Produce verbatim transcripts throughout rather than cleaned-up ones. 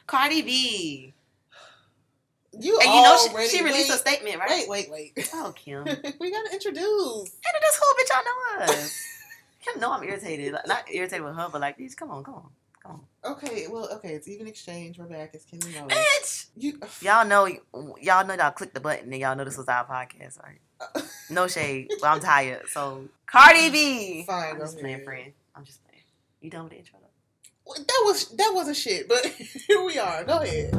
Cardi B. You and you know already, she, she released wait, a statement, right? Wait, wait, wait. Oh, Kim. We gotta introduce. Introduce who, bitch? Y'all know us. Kim know I'm irritated. Like, not irritated with her, but like, bitch, come on, come on. Come on. Okay, well, okay, it's Even Exchange. We're back. It's Kimmy Mode. Bitch! You, y'all know, y'all know y'all clicked the button and y'all know this was our podcast, right? No shade, but I'm tired. So, Cardi B. Fine, I'm just ahead. playing, friend. I'm just playing. You done with the intro, though? That was, that wasn't shit, but here we are. Go ahead.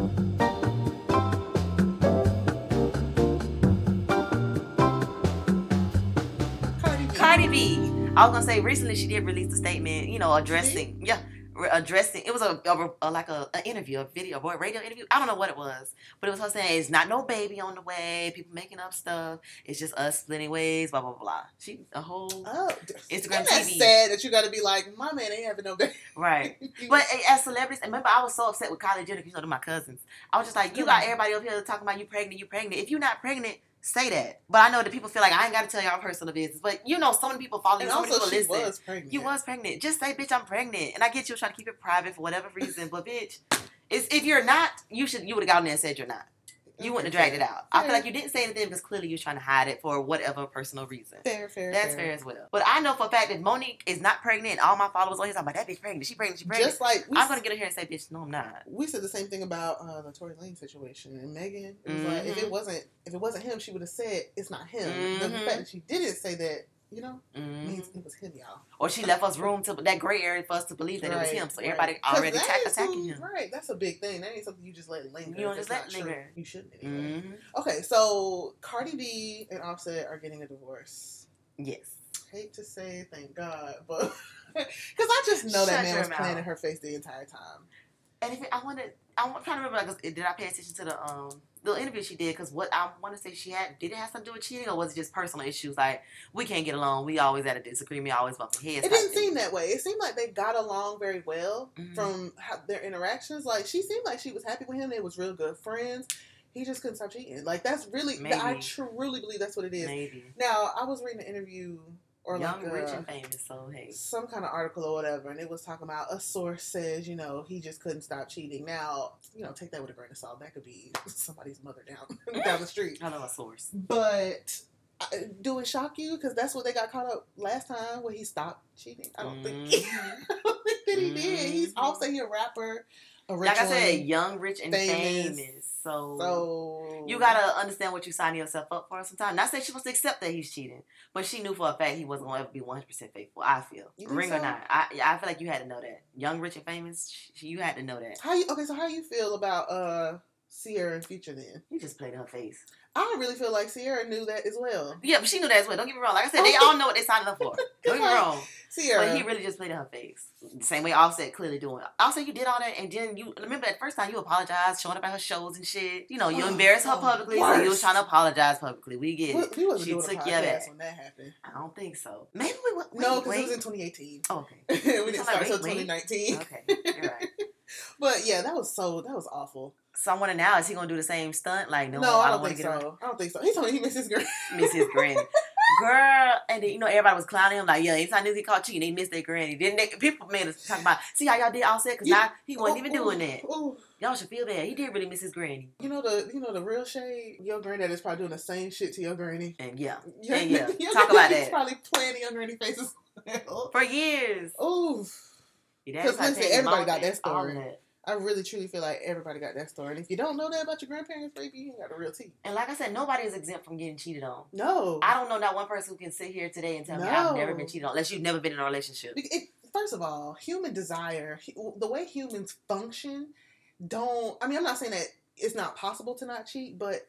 Cardi B. Cardi B. I was gonna say recently she did release a statement, you know, addressing, yeah, addressing. It was a, a, a like a an interview, a video, a radio interview. I don't know what it was, but it was her saying it's not no baby on the way. People making up stuff. It's just us splitting ways. Blah blah blah. She a whole oh, Instagram T V. That's sad that you got to be like, my man ain't having no baby. Right. But as celebrities, and remember I was so upset with Kylie Jenner because you know they're my cousins. I was just like, you got everybody up here talking about you pregnant, you pregnant. If you're not pregnant, say that. But I know that people feel like I ain't got to tell y'all personal business. But you know, so many people follow you, and so many people she listen. Was pregnant. You was pregnant. Just say, bitch, I'm pregnant. And I get you trying to keep it private for whatever reason. But bitch, it's, if you're not, you should you would have gotten there and said you're not. You wouldn't have dragged it out. Fair. I feel like you didn't say anything because clearly you're trying to hide it for whatever personal reason. Fair, fair, That's fair. fair as well. But I know for a fact that Monique is not pregnant and all my followers on here talking about that bitch pregnant. She pregnant. She pregnant. Just like I'm going to get her here and say, bitch, no, I'm not. We said the same thing about uh, the Tory Lanez situation and Megan. It was mm-hmm. like if it wasn't if it wasn't him, she would have said it's not him. Mm-hmm. The fact that she didn't say that, you know, mm-hmm. means it was him, y'all. Or she left us room to that gray area for us to believe that right, it was him. So right. everybody already attack, attacking him. Right, that's a big thing. That ain't something you just let linger. You don't just let it linger. True. You shouldn't anyway. Mm-hmm. Okay, so Cardi B and Offset are getting a divorce. Yes. Hate to say thank God, but because I just know Shut that man was mouth. playing in her face the entire time. And if it, I wanted, I'm trying to remember, like, did I pay attention to the um the interview she did? Because what I want to say she had, did it have something to do with cheating, or was it just personal issues? Like, we can't get along. We always had a disagreement. Always bump heads. It didn't seem that way. It seemed like they got along very well mm-hmm. from how, their interactions. Like, she seemed like she was happy with him. They was real good friends. He just couldn't stop cheating. Like, that's really, Maybe. I truly believe that's what it is. Maybe. Now, I was reading an interview. Or Young, like rich, a, and famous, so hey. Some kind of article or whatever, and it was talking about a source says, you know, he just couldn't stop cheating. Now, you know, take that with a grain of salt. That could be somebody's mother down down the street. I know a source. But uh, do it shock you? Because that's what they got caught up last time when he stopped cheating. I don't mm-hmm. think I don't think that he mm-hmm. did. He's also a rapper. A rich like I said, one, young, rich, and famous. famous. So, so you gotta understand what you signing yourself up for sometimes. Not saying she wants to accept that he's cheating, but she knew for a fact he wasn't going to ever be one hundred percent faithful. I feel. Ring so? or not. I I feel like you had to know that. Young, rich, and famous, she, you had to know that. How you, okay, so how you feel about uh, Ciara and Future then? You just played in her face. I really feel like Ciara knew that as well. Yeah, but she knew that as well. Don't get me wrong. Like I said, they all know what they signed up for. Don't get me wrong. Ciara. But he really just played in her face. The same way Offset clearly doing. Offset, you did all that, and then you remember that first time you apologized, showing up at her shows and shit. You know, you oh, embarrassed her publicly, oh, so you was trying to apologize publicly. We get it. We, we wasn't she doing took a you back. When that happened. I don't think so. Maybe we went. No, because it was in twenty eighteen. Oh, okay. we didn't start until twenty nineteen. Okay, you're right. But yeah, that was so. That was awful. So I wonder now, is he gonna do the same stunt? Like, no, no I, I don't don't think get so. Him. I don't think so. He told me he missed his granny. Miss his granny. Girl, and then, you know, everybody was clowning him like, yeah, anytime he caught cheating, they missed their granny. Then they, people made us talk about, see how y'all did Offset? Because now he wasn't ooh, even doing ooh, that. Ooh. Y'all should feel bad. He did really miss his granny. You know the, you know the real shade. Your granddad is probably doing the same shit to your granny. And yeah, your, and yeah, your talk about that. He's probably playing the young granny faces for years. Oof. Because listen, everybody got that story. That. I really truly feel like everybody got that story. And if you don't know that about your grandparents, baby, you ain't got a real tea. And like I said, nobody is exempt from getting cheated on. No. I don't know not one person who can sit here today and tell no. me I've never been cheated on, unless you've never been in a relationship. It, it, first of all, human desire, the way humans function, don't, I mean, I'm not saying that it's not possible to not cheat, but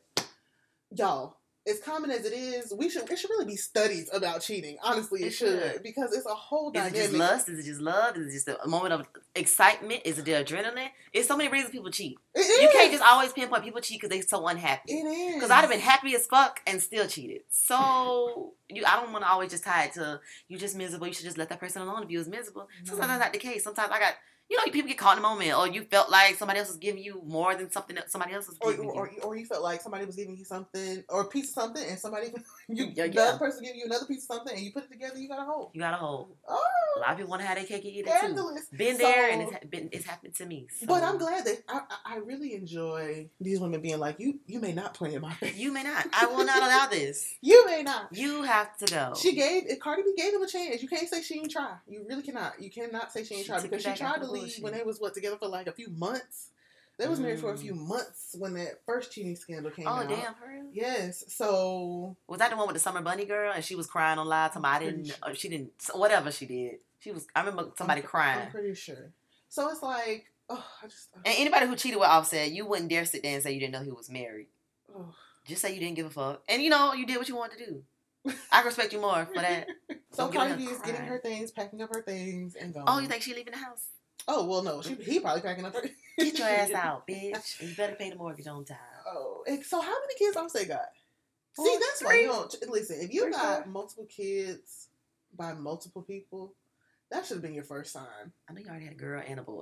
y'all, as common as it is, we should. It should really be studies about cheating. Honestly, it, it should. should because it's a whole dynamic. Is it just lust? Is it just love? Is it just a moment of excitement? Is it the adrenaline? It's so many reasons people cheat. It is. You can't just always pinpoint people cheat because they're so unhappy. It is. Because I'd have been happy as fuck and still cheated. So you, I don't want to always just tie it to you just miserable. You should just let that person alone if you was miserable. Mm-hmm. Sometimes that's not the case. Sometimes I got. You know, people get caught in the moment, or you felt like somebody else was giving you more than something that somebody else was or, giving or, you. Or, or you felt like somebody was giving you something, or a piece of something, and somebody, you, Yeah, the yeah. other person giving you another piece of something, and you put it together, you got a hold. You got a hold. Oh, a lot of people want to have their cake and eat it scandalous. too. Been So, there, and it's ha- been it's happened to me. So. But I'm glad that I, I really enjoy these women being like, you you may not play in my face. You may not. I will not allow this. You may not. You have to go. She gave Cardi B gave him a chance. You can't say she ain't try. You really cannot. You cannot say she ain't She try took because it she back tried after to leave bullshit. when they was what together for like a few months. They was married for a few months when that first cheating scandal came Oh out. damn, for real? Yes. So Was that the one with the Summer Bunny girl and she was crying on live? Talking about I didn't. Pretty Or she didn't. Whatever she did. She was. I remember somebody I'm, crying. I'm pretty sure. So it's like, oh, I just. And anybody who cheated with Offset, you wouldn't dare sit there and say you didn't know he was married. Oh. Just say you didn't give a fuck, and you know you did what you wanted to do. I respect you more for that. So Don't get on Cardi her B is getting crying. her things, packing up her things, and going. Oh, you think she leaving the house? Oh well, no. She he probably packing up her. Get your ass out, bitch. And you better pay the mortgage on time. Oh, and so how many kids Offset got? Four, See, that's why three. you don't listen. If you Three, got four. multiple kids by multiple people, that should have been your first sign. I know you already had a girl and a boy.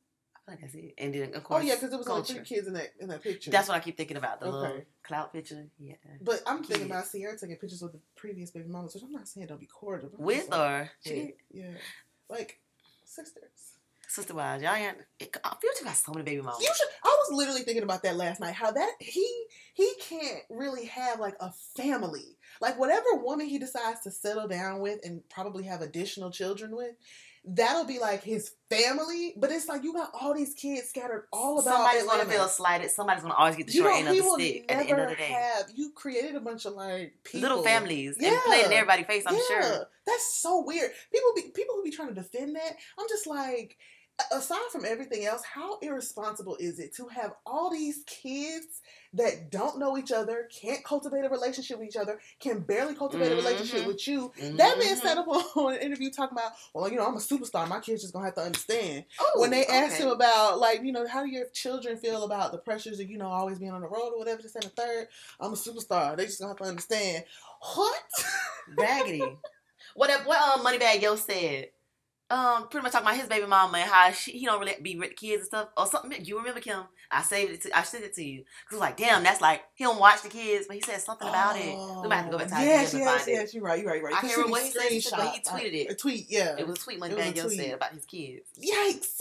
I feel like that's it. And then of Oh course, yeah, because there was only culture. three kids in that in that picture. That's what I keep thinking about. The Okay. little clout picture. Yeah. But I'm Kids. thinking about Sierra taking pictures with the previous baby mamas, which I'm not saying don't be cordial. but I'm With just like, or she yeah, did. yeah, like sisters. Sister wise, y'all ain't. Future got so many baby mamas. You should. I was literally thinking about that last night. How that he he can't really have like a family. Like whatever woman he decides to settle down with and probably have additional children with, that'll be like his family. But it's like you got all these kids scattered all about. Somebody's Atlanta. gonna feel slighted. Somebody's gonna always get the You short know, end of he the will stick never at the end of the day. have. You created a bunch of like people. Little families Yeah. and playing in everybody's face. I'm yeah, sure. that's so weird. People be people who be trying to defend that. I'm just like, aside from everything else, how irresponsible is it to have all these kids that don't know each other, can't cultivate a relationship with each other, can barely cultivate Mm-hmm. a relationship with you? Mm-hmm. That man sat up on an interview talking about, well, you know, I'm a superstar. My kids just gonna have to understand. Ooh, when they asked okay. him about, like, you know, how do your children feel about the pressures of, you know, always being on the road or whatever, this and the third, I'm a superstar. They just gonna have to understand. What? Raggedy. What that what um Moneybag Yo said. Um, pretty much talking about his baby mama and how she, he don't really be with the kids and stuff or something. You remember Kim? I saved it. To, I sent it to you because like, damn, that's like he don't watch the kids, but he said something about it. We might have to go back to our yes, D Ms and yes, find yes, it. you're right, you're right, you're right. I can't remember what he said, he said, but he Screenshot, tweeted it. A tweet, yeah. It was a tweet It was Moneybag a Yo tweet. said about his kids. Yikes.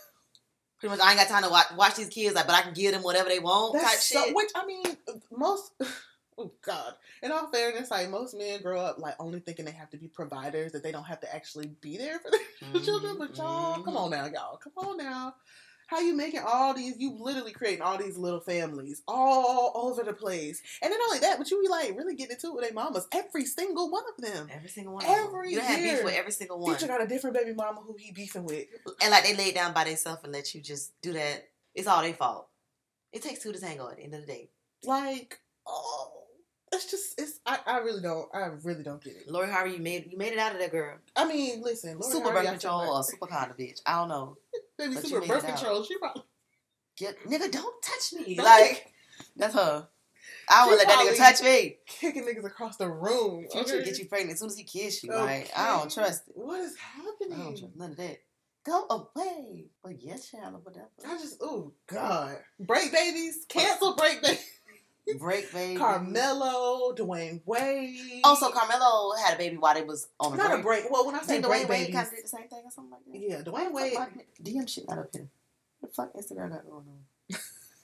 Pretty much, I ain't got time to watch, watch these kids, like, but I can give them whatever they want. That's type so, shit. which, I mean, most, oh God. In all fairness, like, most men grow up, like, only thinking they have to be providers, that they don't have to actually be there for their Mhm, children. But y'all, mhm. come on now, y'all. Come on now. How you making all these, you literally creating all these little families all over the place. And not only that, but you be like really getting into it with their mamas. Every single one of them. Every single one. of them. Every You have beef year. with every single one. Future got a different baby mama who he beefing with. And like they lay it down by themselves and let you just do that. It's all their fault. It takes two to tango at the end of the day. Like, oh, it's just, it's, I, I really don't, I really don't get it. Lori Harvey, you made you made it out of that girl. I mean, listen, Lori Super Harvey, birth I feel control like- or super kind of bitch. I don't know. Maybe but you super made birth it out. control. She probably, Get, nigga, don't touch me. Don't- Like, that's her. I She wouldn't let that probably- nigga touch me. kicking niggas across the room. Future okay? get you pregnant as soon as he kiss you. Okay. Like, I don't trust it. What is I happening? don't trust none of that. Go away. Well, yes, child, or whatever. I just, oh God, break babies, cancel break babies. Break, baby. Carmelo, Dwayne Wade. Also, Carmelo had a baby while they was on a not break. a break. Well, when I say Did break Dwayne Wade babies, kind of did the same thing or something like that? yeah, Dwayne Wade. D M shit not up here. What the fuck Instagram got going on?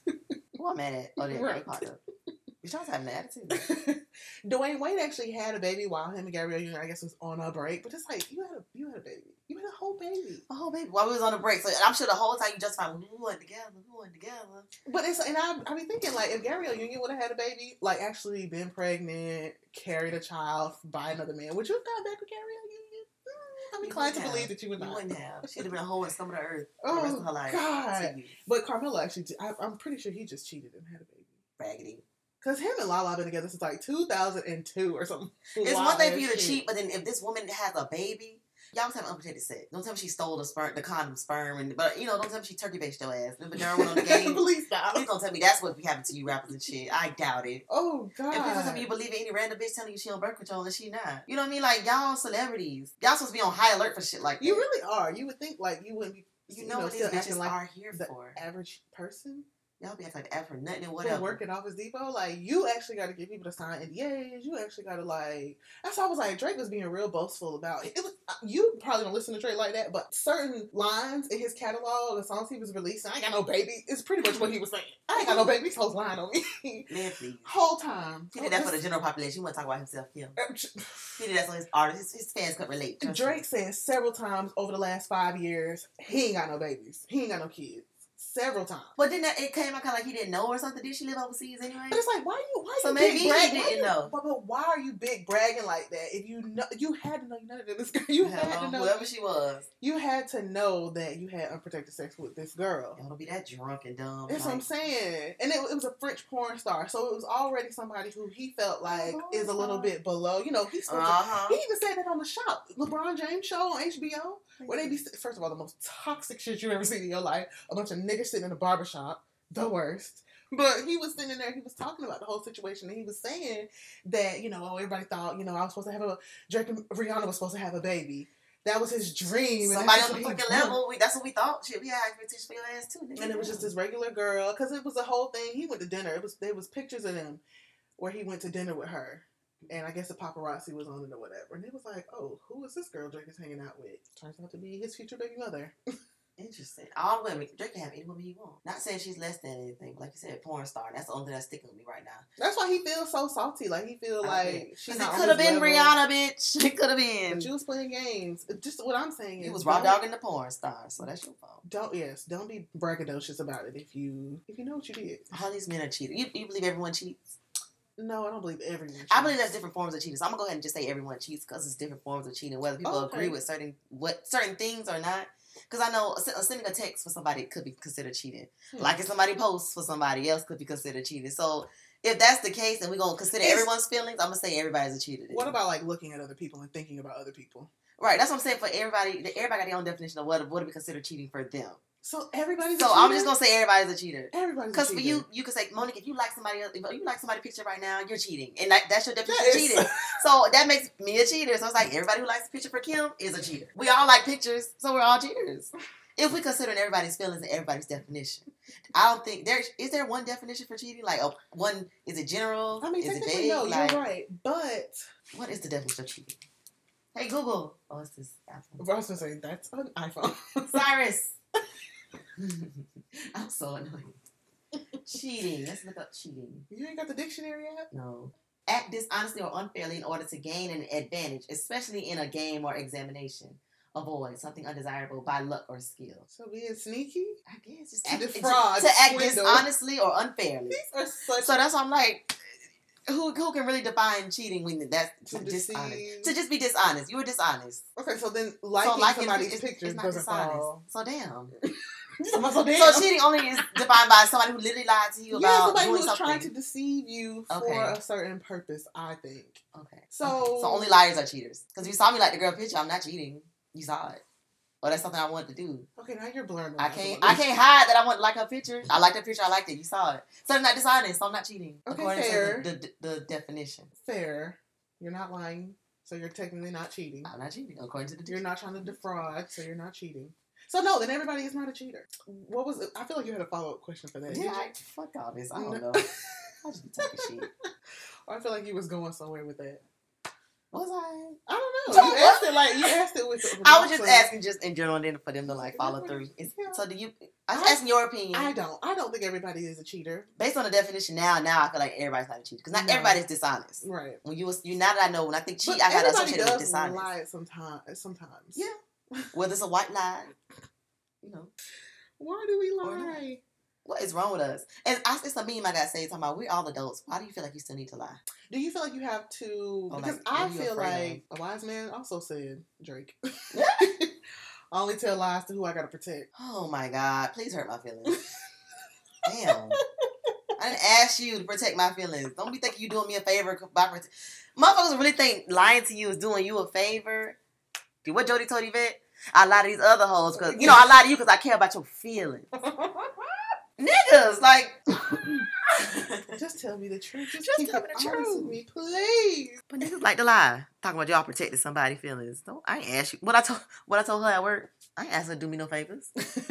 Who I'm mad at? Oh, they, Right. they popped up. You trying to have an attitude? Dwayne Wade actually had a baby while him and Gabrielle Union, I guess, was on a break. But it's like you had a you had a baby. You had a whole baby. Oh, baby. While we was on a break. So I'm sure the whole time you justified, we weren't together. We weren't together. But it's and I I be thinking like if Gabrielle Union would have had a baby, like actually been pregnant, carried a child by another man, would you have gone back with Gabrielle Union? Mm, I'm You inclined to wouldn't believe have. that you would You not. wouldn't have. She'd have been a whole scum of the earth for the Oh rest of her life. God! To you. But Carmelo actually, I, I'm pretty sure he just cheated and had a baby. Raggedy. Cause him and Lala been together since like two thousand two or something. It's Wild one thing ass for you to shit. cheat, but then if this woman has a baby, y'all was having unprotected sex. Don't tell me she stole the sperm, the condom sperm, and but you know, don't tell me she turkey based your ass. Remember Darren went on the game. Please stop. Please don't tell me that's what be happening to you rappers and shit. I doubt it. Oh God. And please don't tell me you believe in any random bitch telling you she on birth control and she not. You know what I mean? Like y'all celebrities, y'all supposed to be on high alert for shit like that. You really are. You would think like you wouldn't be You know, know what these bitches like are here the for. Average person. Y'all be acting like that for nothing and whatever. whatever. Work at Office Depot, like you actually got to get people to sign N D As. You actually got to like. That's why I was like Drake was being real boastful about it. It was you probably don't listen to Drake like that, but certain lines in his catalog, the songs he was releasing, I ain't got no baby. It's pretty much what he was saying. I ain't got no baby. These hoes lying on me. Man, please. Whole time. He did that for the general population. He want to talk about himself. Yeah. He did that so his artists, his, his fans could relate. Drake said several times over the last five years, he ain't got no babies. He ain't got no kids. Several times. But then that, it came out kind of like he didn't know or something. Did she live overseas anyway? But it's like, why you, why so you maybe big bragging? he didn't you, know. But, but why are you big bragging like that? If you know, you had to know you nutted in this girl. You Hello, had to know whoever she was. You had to know that you had unprotected sex with this girl. Don't be that drunk and dumb. That's like, what I'm saying. And it, it was a French porn star, so it was already somebody who he felt like oh, is a little bit below. You know, he's uh-huh. to, he even said that on the Shop, LeBron James show on H B O, where they be first of all the most toxic shit you ever seen in your life. A bunch of niggas sitting in a barbershop. The worst. But he was sitting there, he was talking about the whole situation, and he was saying that, you know, oh, everybody thought, you know, I was supposed to have a, Drake and Rihanna was supposed to have a baby. That was his dream. Somebody on the fucking level, we, that's what we thought. Shit, we had expectations for your ass too. And it was just this regular girl, because it was a whole thing. He went to dinner. It was There was pictures of him where he went to dinner with her. And I guess the paparazzi was on it or whatever. And it was like, oh, who is this girl Drake is hanging out with? Turns out to be his future baby mother. Interesting. All women, Drake can have any woman he wants. Not saying she's less than anything, but like you said, porn star. That's the only thing that's sticking with me right now. That's why he feels so salty. Like he feels like she's not. It could have been level. Rihanna, bitch. It could have been. But you was playing games. Just what I'm saying is, he was raw dogging the porn star, so that's your fault. Don't yes, don't be braggadocious about it if you if you know what you did. All these men are cheating. You, you believe everyone cheats? No, I don't believe everyone cheats. I believe there's different forms of cheating. So I'm gonna go ahead and just say everyone cheats because it's different forms of cheating, whether people okay. agree with certain what certain things or not. Because I know sending a text for somebody could be considered cheating. Hmm. Like if somebody posts for somebody else could be considered cheating. So if that's the case and we're going to consider it's, everyone's feelings, I'm going to say everybody's a cheater. What about like looking at other people and thinking about other people? Right. That's what I'm saying for everybody. Everybody got their own definition of what, what do we consider cheating for them. So everybody's So a cheater? I'm just going to say everybody's a cheater. Everybody's a cheater. Because for you, you could say, Monique, if you like somebody else, if you like somebody's picture right now, you're cheating. And that, that's your definition that of cheating. So that makes me a cheater. So it's like everybody who likes a picture for Kim is a cheater. We all like pictures, so we're all cheaters. If we consider everybody's feelings and everybody's definition, I don't think there is there one definition for cheating. Like a, one is it general? I mean, is technically it vague? no, like, you're right. But what is the definition of cheating? Hey Google. Oh, it's this iPhone. I was gonna say that's an iPhone. Cyrus. I'm so annoying. Cheating. Let's look up cheating. You ain't got the dictionary yet? No. Act dishonestly or unfairly in order to gain an advantage, especially in a game or examination. Avoid something undesirable by luck or skill. So being sneaky? I guess. Just to act, defraud, to, to act swindle. dishonestly or unfairly. These are such... So that's why I'm like, who who can really define cheating when that's to dishonest? deceive. To just be dishonest. You were dishonest. Okay, so then liking, so liking somebody's it's, pictures it's not doesn't dishonest. fall. So damn. so, damn. So cheating only is defined by somebody who literally lied to you yeah, about somebody doing who's something. trying to deceive you for okay. a certain purpose, I think. Okay. So, okay. so only liars are cheaters. Because if you saw me like the girl picture, I'm not cheating. You saw it. Well, that's something I wanted to do. Okay, now you're blurring. I can't. I can't hide that I want to like her picture. I liked her picture. I liked it. You saw it. So I'm not dishonest. So I'm not cheating. Okay, according fair. to the, the, the definition. Fair. You're not lying, so you're technically not cheating. I'm not cheating according to the. You're not trying to defraud, so you're not cheating. So no, then everybody is not a cheater. What was it? I feel like you had a follow up question for that. Yeah, did you? I, fuck all this. I don't No. know. I just be talking shit. I feel like you was going somewhere with that. Was I? I don't know. You asked it like you asked it with. with I was just so, asking, just in general, and then for them to like follow through. It's, Yeah. So do you? I'm just I- asking your opinion. I don't. I don't think everybody is a cheater. Based on the definition now, now I feel like everybody's not a cheater because not No. everybody's dishonest. Right. When you was you now that I know when I think cheat, But I got to everybody associate it with does dishonest. lie sometimes. Sometimes. Yeah. Whether it's a white lie, you know. Why do we Or not. lie? What is wrong with us? And I, it's a meme I gotta say, talking about we're all adults. Why do you feel like you still need to lie? Do you feel like you have to? Or, Because like, what I are you feel afraid like a wise man also said Drake. I only tell lies to who I gotta protect. Oh my God! Please hurt my feelings. Damn. I didn't ask you to protect my feelings. Don't be thinking you doing me a favor by prote- Motherfuckers really think lying to you is doing you a favor. Dude, what Jody told Yvette? I lie to these other hoes because you know I lie to you because I care about your feelings. Niggas, like Just tell me the truth. Just, Just keep tell it me the honest truth. with me, please. But niggas like to lie. Talking about y'all protected somebody's feelings. Don't I ain't ask you what I told what I told her at work. I ain't asked her to do me no favors.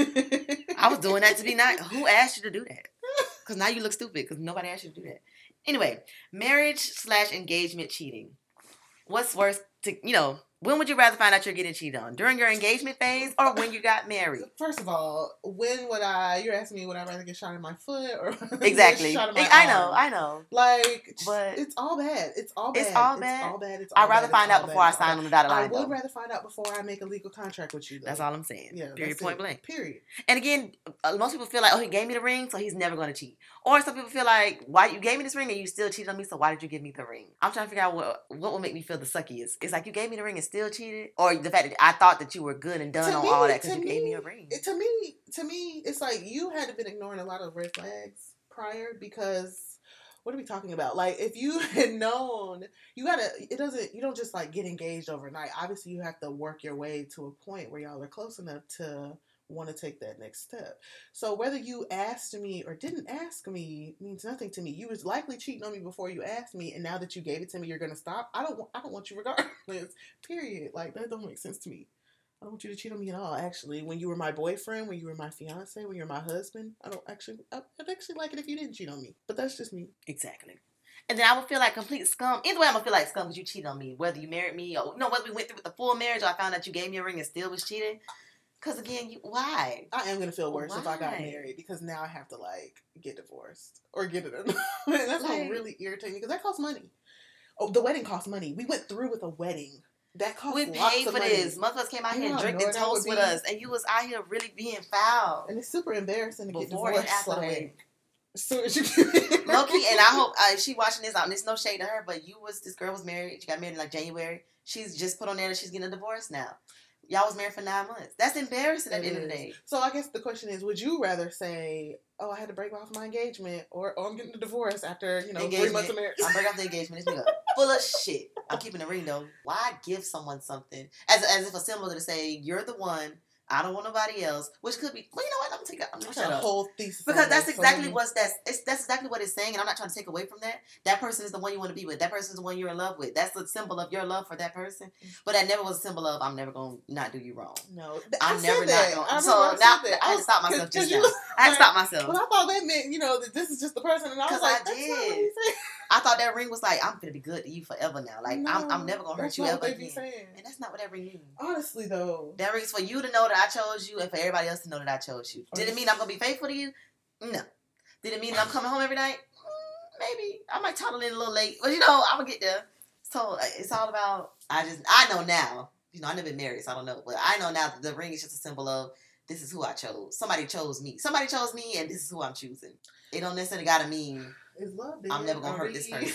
I was doing that to be nice. Who asked you to do that? Because now you look stupid because nobody asked you to do that. Anyway, marriage slash engagement cheating. What's worse to, you know, when would you rather find out you're getting cheated on? During your engagement phase or when you got married? First of all, when would I, you're asking me would I rather get shot in my foot or exactly. get shot in my I arm? know, I know. Like, but it's all bad. It's all bad. It's all bad. It's all bad. It's all I'd rather bad. find it's out before I sign on the dotted line. I would though. rather find out before I make a legal contract with you, though. That's all I'm saying. Yeah. Period, point it. blank. Period. And again, uh, most people feel like, oh, he gave me the ring, so he's never going to cheat. Or some people feel like, why you gave me this ring and you still cheated on me, so why did you give me the ring? I'm trying to figure out what what would make me feel the suckiest. It's like you gave me the ring and still cheated, or the fact that I thought that you were good and done to on me, all that because you me, gave me a ring. It, to me, to me, it's like you had to been ignoring a lot of red flags prior because what are we talking about? Like if you had known, you gotta. It doesn't. You don't just like get engaged overnight. Obviously, you have to work your way to a point where y'all are close enough to want to take that next step. So whether you asked me or didn't ask me means nothing to me. You was likely cheating on me before you asked me, and now that you gave it to me, you're gonna stop. I don't. I don't want you regardless. Period. Like that don't make sense to me. I don't want you to cheat on me at all, actually. When you were my boyfriend, when you were my fiance, when you're my husband, I don't actually, I'd actually like it if you didn't cheat on me. But that's just me. Exactly. And then I would feel like complete scum. Either way, I'm going to feel like scum because you cheated on me. Whether you married me or, you know, whether we went through with the full marriage or I found out you gave me a ring and still was cheating. Because again, you, why? I am going to feel worse why? if I got married because now I have to, like, get divorced or get it. That's like, going to really irritate me because that costs money. Oh, the wedding costs money. We went through with a wedding. That costs we lots paid of for money. this. Most of us came out you here and drank and toast with us, and you was out here really being foul. And it's super embarrassing to Before get divorced. And after like, the wedding. As soon as you get Low key, and I hope uh, she watching this out. And it's no shade to her, but you was this girl was married. She got married in like January. She's just put on there that she's getting a divorce now. Y'all was married for nine months. That's embarrassing at the end of the day. So I guess the question is, would you rather say, oh, I had to break off my engagement, or oh, I'm getting a divorce after, you know, engagement. three months of marriage? I'm breaking off the engagement. This nigga full of shit. I'm keeping the ring, though. Why give someone something as, as if a symbol to say, you're the one, I don't want nobody else, which could be, well, you know what, I'm going to take a, I'm gonna shut a up. whole thesis. Because that's exactly what's, that's, it's, that's exactly what it's saying, and I'm not trying to take away from that. That person is the one you want to be with. That person is the one you're in love with. That's the symbol of your love for that person. But that never was a symbol of, I'm never going to not do you wrong. No. I'm I never that. not going to. So now, I, I had to stop myself just now. I had to stop myself. But I thought that meant, you know, that this is just the person, and I was like, I did. I thought that ring was like, I'm gonna be good to you forever now. Like, no, I'm, I'm never gonna hurt you ever again. And that's not what that ring means. Honestly, though. That ring's for you to know that I chose you and for everybody else to know that I chose you. Did it mean I'm gonna be faithful to you? No. Did it mean that I'm coming home every night? Mm, maybe. I might toddle in a little late. But, you know, I'm gonna get there. So, it's all about, I just, I know now. You know, I've never been married, so I don't know. But I know now that the ring is just a symbol of, this is who I chose. Somebody chose me. Somebody chose me, and this is who I'm choosing. It don't necessarily gotta mean is love dead? I'm never gonna are hurt we... this person.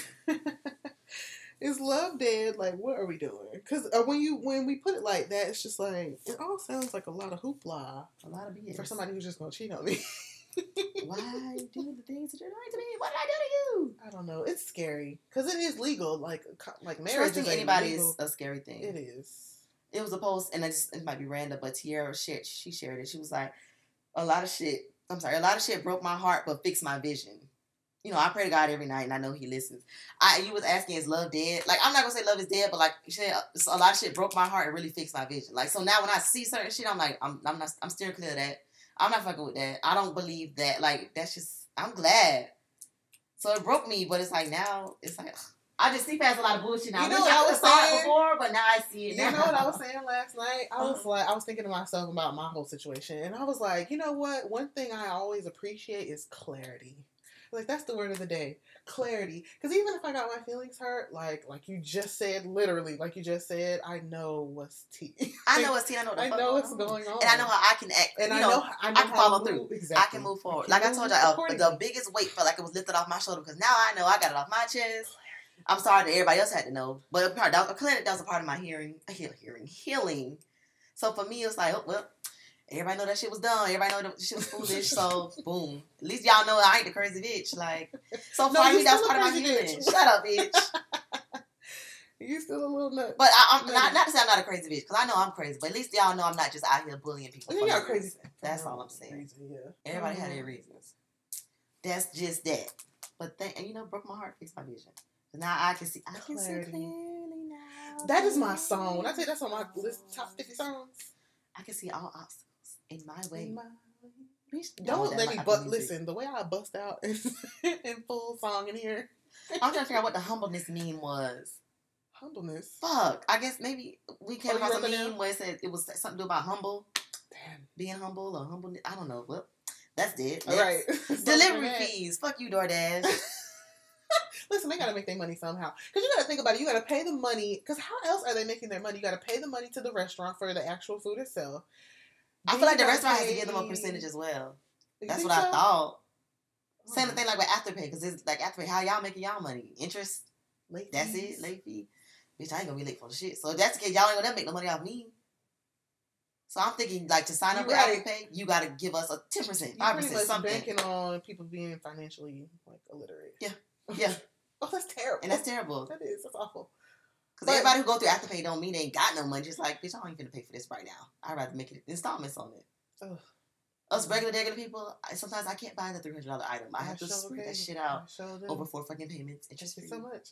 Is love dead? Like, what are we doing? Because uh, when you when we put it like that, it's just like it all sounds like a lot of hoopla, a lot of B S for somebody who's just gonna cheat on me. Why do the things that you're doing to me? What did I do to you? I don't know. It's scary because it is legal. Like like marriage. Trusting is anybody legal. is a scary thing. It is. It was a post, and it's, it might be random, but Tierra shared, she shared it. She was like, a lot of shit, I'm sorry, a lot of shit broke my heart, but fixed my vision. You know, I pray to God every night, and I know He listens. I, you was asking, is love dead? Like, I'm not going to say love is dead, but like, you said, a lot of shit broke my heart and really fixed my vision. Like, so now when I see certain shit, I'm like, I'm, I'm not, I'm steering clear of that. I'm not fucking with that. I don't believe that. Like, that's just, I'm glad. So it broke me, but it's like now, it's like, ugh. I just see past a lot of bullshit now. You know I wish what I I was saw saying? it before, but now I see it You now. know what I was saying last night? I was uh-huh. like, I was thinking to myself about my whole situation, and I was like, you know what? One thing I always appreciate is clarity. Like, that's the word of the day. Clarity. Because even if I got my feelings hurt, like like you just said, literally, like you just said, I know what's tea. I know what's tea. I know, what the I fuck know going what's on. going on. And I know how I can act. And you I know, know, I, know I can follow move. through. Exactly. I can move forward. Can like move I told y'all, uh, the biggest weight felt like it was lifted off my shoulder because now I know I got it off my chest. I'm sorry that everybody else had to know. But part, that was, clearly that was a part of my hearing, hearing, healing. So for me, it was like, oh, well, everybody know that shit was done. Everybody know that shit was foolish. So, boom. At least y'all know I ain't the crazy bitch. Like, so no, for me, that was a part of my healing. bitch. Shut up, bitch. You still a little nut. But I, I'm not, not to say I'm not a crazy bitch, because I know I'm crazy. But at least y'all know I'm not just out here bullying people. You're not crazy. That's all I'm saying. Reason, yeah. Everybody had their reasons. That's just that. But then, and you know, broke my heart, fixed my vision. So now I can see. I can Clarity. see clearly now. That is my song. When I say that's on my list, top fifty songs. I can see all obstacles in my way. In my Bitch, Don't that let like me Apple but Music. listen. The way I bust out in, in full song in here. I'm trying to figure out what the humbleness meme was. Humbleness. Fuck. I guess maybe we came Oh, you across a wrote that meme down? where it said it was something to do about humble, Damn. being humble or humbleness. I don't know. Well, that's it. All right. Delivery fees. Fuck you, DoorDash. Listen, they gotta make their money somehow. Cause you gotta think about it. You gotta pay the money. Cause how else are they making their money? You gotta pay the money to the restaurant for the actual food itself. I Then feel like you the gotta restaurant has to pay- give them a percentage as well. You That's think what I so? thought. Oh. Same thing like with Afterpay, because it's like Afterpay, how y'all making y'all money? Interest? Late That's fees. it? Late fee? Bitch, I ain't gonna be late for the shit. So if that's the case, y'all ain't gonna make no money off me. So I'm thinking, like, to sign up You with right. Afterpay, you gotta give us a ten percent, You five pretty percent, much something. banking on people being financially like illiterate. Yeah. Yeah. Oh, that's terrible. And that's terrible. That is. That's awful. Because But- everybody who go through Afterpay don't mean they ain't got no money. Just like, bitch, I ain't finna pay for this right now. I'd rather make it installments on it. Ugh. Us regular, regular people, I, sometimes I can't buy the three hundred dollars item. I have to sure spread can. that shit out I sure do. over four fucking payments. Interest Thank free. you so much.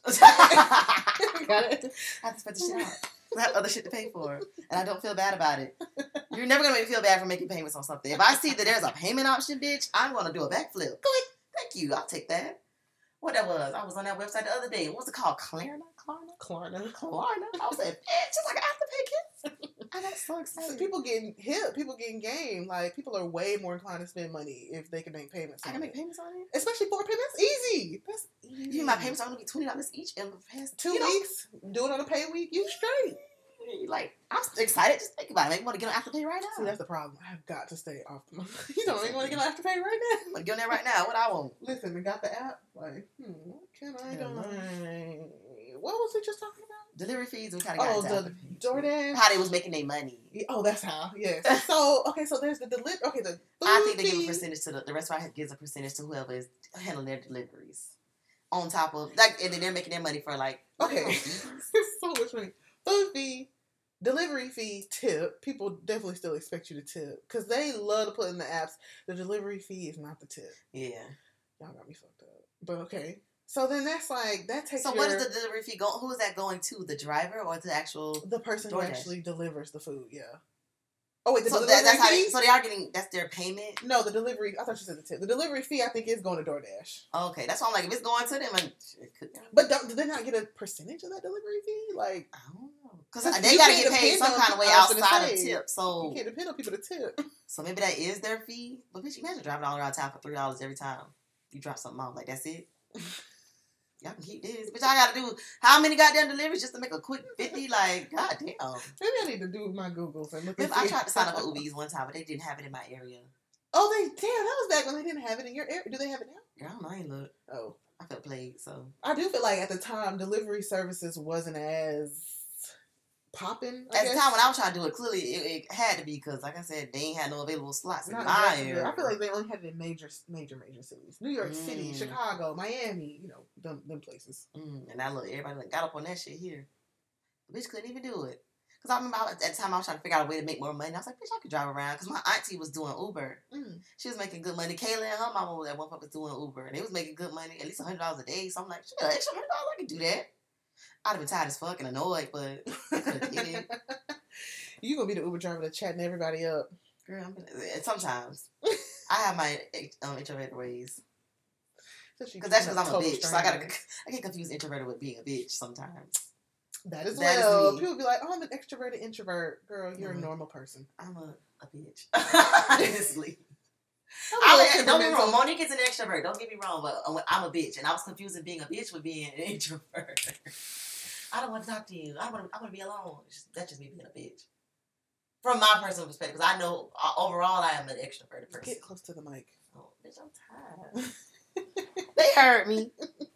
I Got it. have to spread the shit out. I have other shit to pay for. And I don't feel bad about it. You're never going to make me feel bad for making payments on something. If I see that there's a payment option, bitch, I'm going to do a backflip. Click. Thank you. I'll take that. What that was? I was on that website the other day. What's it called? Klarna? Klarna? Klarna. Klarna? I was like, bitch, just like an Afterpay kid. I got so excited. So people getting hip, people getting game. Like people are way more inclined to spend money if they can make payments. I on can make it. payments on it. Especially four payments. Easy. That's easy. You mean my payments are going to be twenty dollars each in the past Two you know, weeks. Do it on a pay week. You straight. Like, I'm excited. Just think about it. Make me want to get on Afterpay right now. See, that's the problem. I've got to stay off the money. You don't even want to get on Afterpay right now. I'm going to get on there right now. What I want. Listen, we got the app. Like, hmm, what can I Hello. do? What was we just talking about? Delivery fees, we kind of got Oh, into the Afterpay. DoorDash. How they was making their money. Yeah, oh, that's how. Yes. So, okay, so there's the delivery. Okay, the food I think they give a fee. percentage to the, the restaurant gives a percentage to whoever is handling their deliveries. On top of, like, and then they're making their money for, like, Okay. fees. So much money. Food fee, delivery fee, tip. People definitely still expect you to tip because they love to put in the apps. The delivery fee is not the tip. Yeah. Y'all got me fucked up. But okay. So then that's like, that takes So your, what is the delivery fee go? Who is that going to? The driver or the actual? the person who DoorDash? actually delivers the food, yeah. Oh, wait, the So delivery that, that's how. fee? They, so they are getting. That's their payment. No, the delivery, I thought you said the tip. The delivery fee, I think, is going to DoorDash. Okay, that's why I'm like, if it's going to them, and it could, But don't, do they not get a percentage of that delivery fee? Like, I don't know, because Because they you got to can't get paid depend some on- kind of way I was gonna outside of say, tip. So you can't depend on people to tip. So maybe that is their fee. But bitch, imagine driving all around town for three dollars every time you drop something off. Like that's it. Y'all can keep this. Bitch, I gotta do how many goddamn deliveries just to make a quick fifty? Like, goddamn. Maybe I need to do my Googles and look. If and I see. tried to sign up for Uber Eats one time, but they didn't have it in my area. Oh, they damn. That was back when they didn't have it in your area. Do they have it now? Girl, I don't know. I ain't look. Oh, I felt played. So I do feel like at the time delivery services wasn't as popping. I at guess. the time when I was trying to do it, clearly it, it had to be because, like I said, they ain't had no available slots in Not my in area. Jacksonville. I feel like they only had it in major, major, major cities. New York City, Mm. Chicago, Miami. You know, them, them places. Mm, and I look, everybody like, got up on that shit here. The bitch couldn't even do it. Because I remember I was, at the time I was trying to figure out a way to make more money. I was like, bitch, I could drive around. Because my auntie was doing Uber. Mm. She was making good money. Kayla and her mama was at one point was doing Uber. And they was making good money, at least one hundred dollars a day. So I'm like, shit, an extra one hundred dollars, I could do that. I'd have been tired as fuck and annoyed, but I could have did it. You gonna be the Uber driver that's chatting everybody up. Girl, I'm gonna, and sometimes. I have my um, introverted ways. Because that's because I'm a bitch. So I gotta, I get confused introverted with being a bitch sometimes. That is That is well. me. People be like, "Oh, I'm an extroverted introvert." Girl, you're Mhm. a normal person. I'm a, a bitch. Honestly. I'm a I, little don't get me wrong. temperamental. Monique is an extrovert. Don't get me wrong, but I'm a bitch, and I was confusing being a bitch with being an introvert. I don't want to talk to you. I want to. I want to be alone. It's just, that's just me being a bitch. From my personal perspective, because I know uh, overall I am an extroverted person. Get close to the mic. Oh, bitch, I'm tired. They heard me.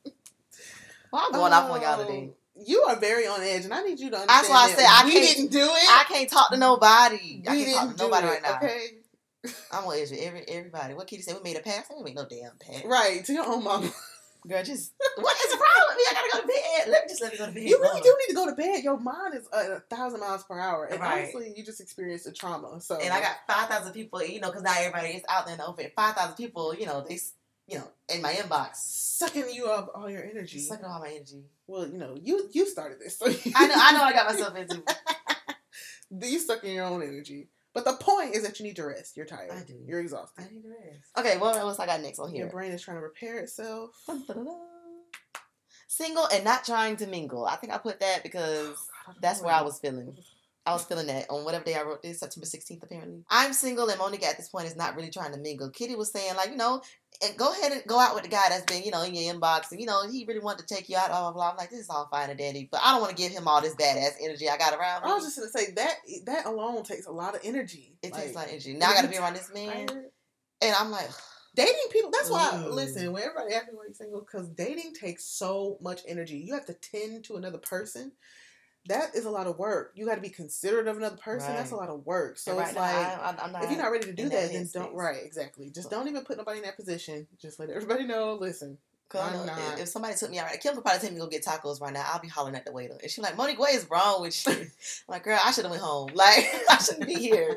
Well, I'm going off on y'all today. You are very on edge, and I need you to understand. That's why I that said I we can't- didn't do it. I can't talk to nobody. I we can't talk didn't to do nobody it. right now. Okay, I'm on edge with every everybody. What Kitty said? We made a pass. I didn't make no damn pass. right to your own mama. Girl, just what is the problem with me? I gotta go to bed. Let me just let me go to bed. You really Lord. do need to go to bed. Your mind is at a thousand miles per hour, and Right. honestly, you just experienced a trauma. So, And I got five thousand people, you know, because now everybody is out there in the open. Five thousand people, you know, they you know, in my inbox. Sucking you up all your energy. Sucking all my energy. Well, you know, you you started this. So I know, I know I got myself into. You sucking your own energy. But the point is that you need to rest. You're tired. I do. You're exhausted. I need to rest. Okay, what else I got next on here? Your brain is trying to repair itself. Single and not trying to mingle. I think I put that because oh, God, that's where I was feeling. I was feeling that on whatever day I wrote this, September sixteenth, apparently. I'm single, and Monique at this point is not really trying to mingle. Kitty was saying, like, you know, and go ahead and go out with the guy that's been, you know, in your inbox, and, you know, he really wanted to take you out, blah, blah, blah. I'm like, this is all fine and dandy, but I don't want to give him all this badass energy I got around me. I was just going to say, that that alone takes a lot of energy. It like, takes a lot of energy. Now I got to be around this man, tired. And I'm like... Dating people, that's why, I, listen, when everybody asks me why you're single, because dating takes so much energy. You have to tend to another person. That is a lot of work. You got to be considerate of another person. Right. That's a lot of work. So right it's now, like, I, I'm not if you're not ready to do that, that then don't, right, exactly. Just don't even put nobody in that position. Just let everybody know, listen, I'm not. If, if somebody took me out, right, Kim would probably take me to go get tacos right now. I'll be hollering at the waiter. And she's like, Monique, what is wrong with you? I'm like, girl, I should have went home. Like, I shouldn't be here.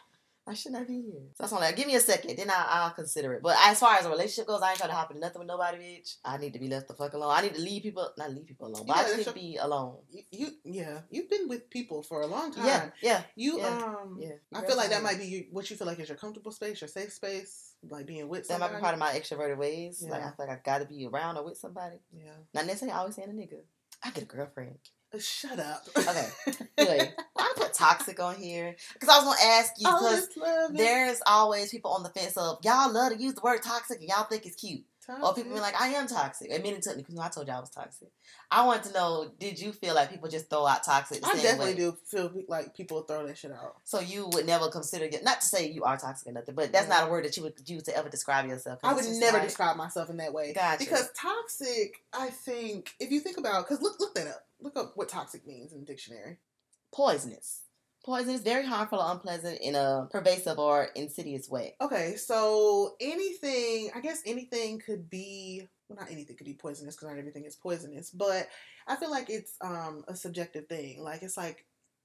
I should not be here. So that's all. Like, give me a second, then I'll, I'll consider it. But as far as a relationship goes, I ain't trying to hop into nothing with nobody, bitch. I need to be left the fuck alone. I need to leave people, not leave people alone, but yeah, I just need to be alone. You, you, yeah, you've been with people for a long time. Yeah, yeah. You, yeah, um, yeah. I feel like that might be you, what you feel like is your comfortable space, your safe space, like being with somebody. That might be part of my extroverted ways. Yeah. Like, I feel like I gotta be around or with somebody. Yeah. Not necessarily always saying a nigga. I get a girlfriend. Shut up. Okay. Anyway, I put toxic on here because I was gonna ask you because there's always people on the fence of y'all love to use the word toxic and y'all think it's cute. Toxic. Or people be like, I am toxic. Admitting to me because I told you I was toxic. I want to know, did you feel like people just throw out toxic the I same definitely way? do feel like people throw that shit out. So you would never consider, not to say you are toxic or nothing, but that's yeah. not a word that you would use to ever describe yourself. I would never like, describe myself in that way. Gotcha. Because toxic, I think, if you think about, because look, look that up. Look up what toxic means in the dictionary. Poisonous. Poisonous, very harmful or unpleasant in a pervasive or insidious way. Okay, so anything, I guess anything could be, well, not anything could be poisonous because not everything is poisonous, but I feel like it's um, a subjective thing. Like, it's like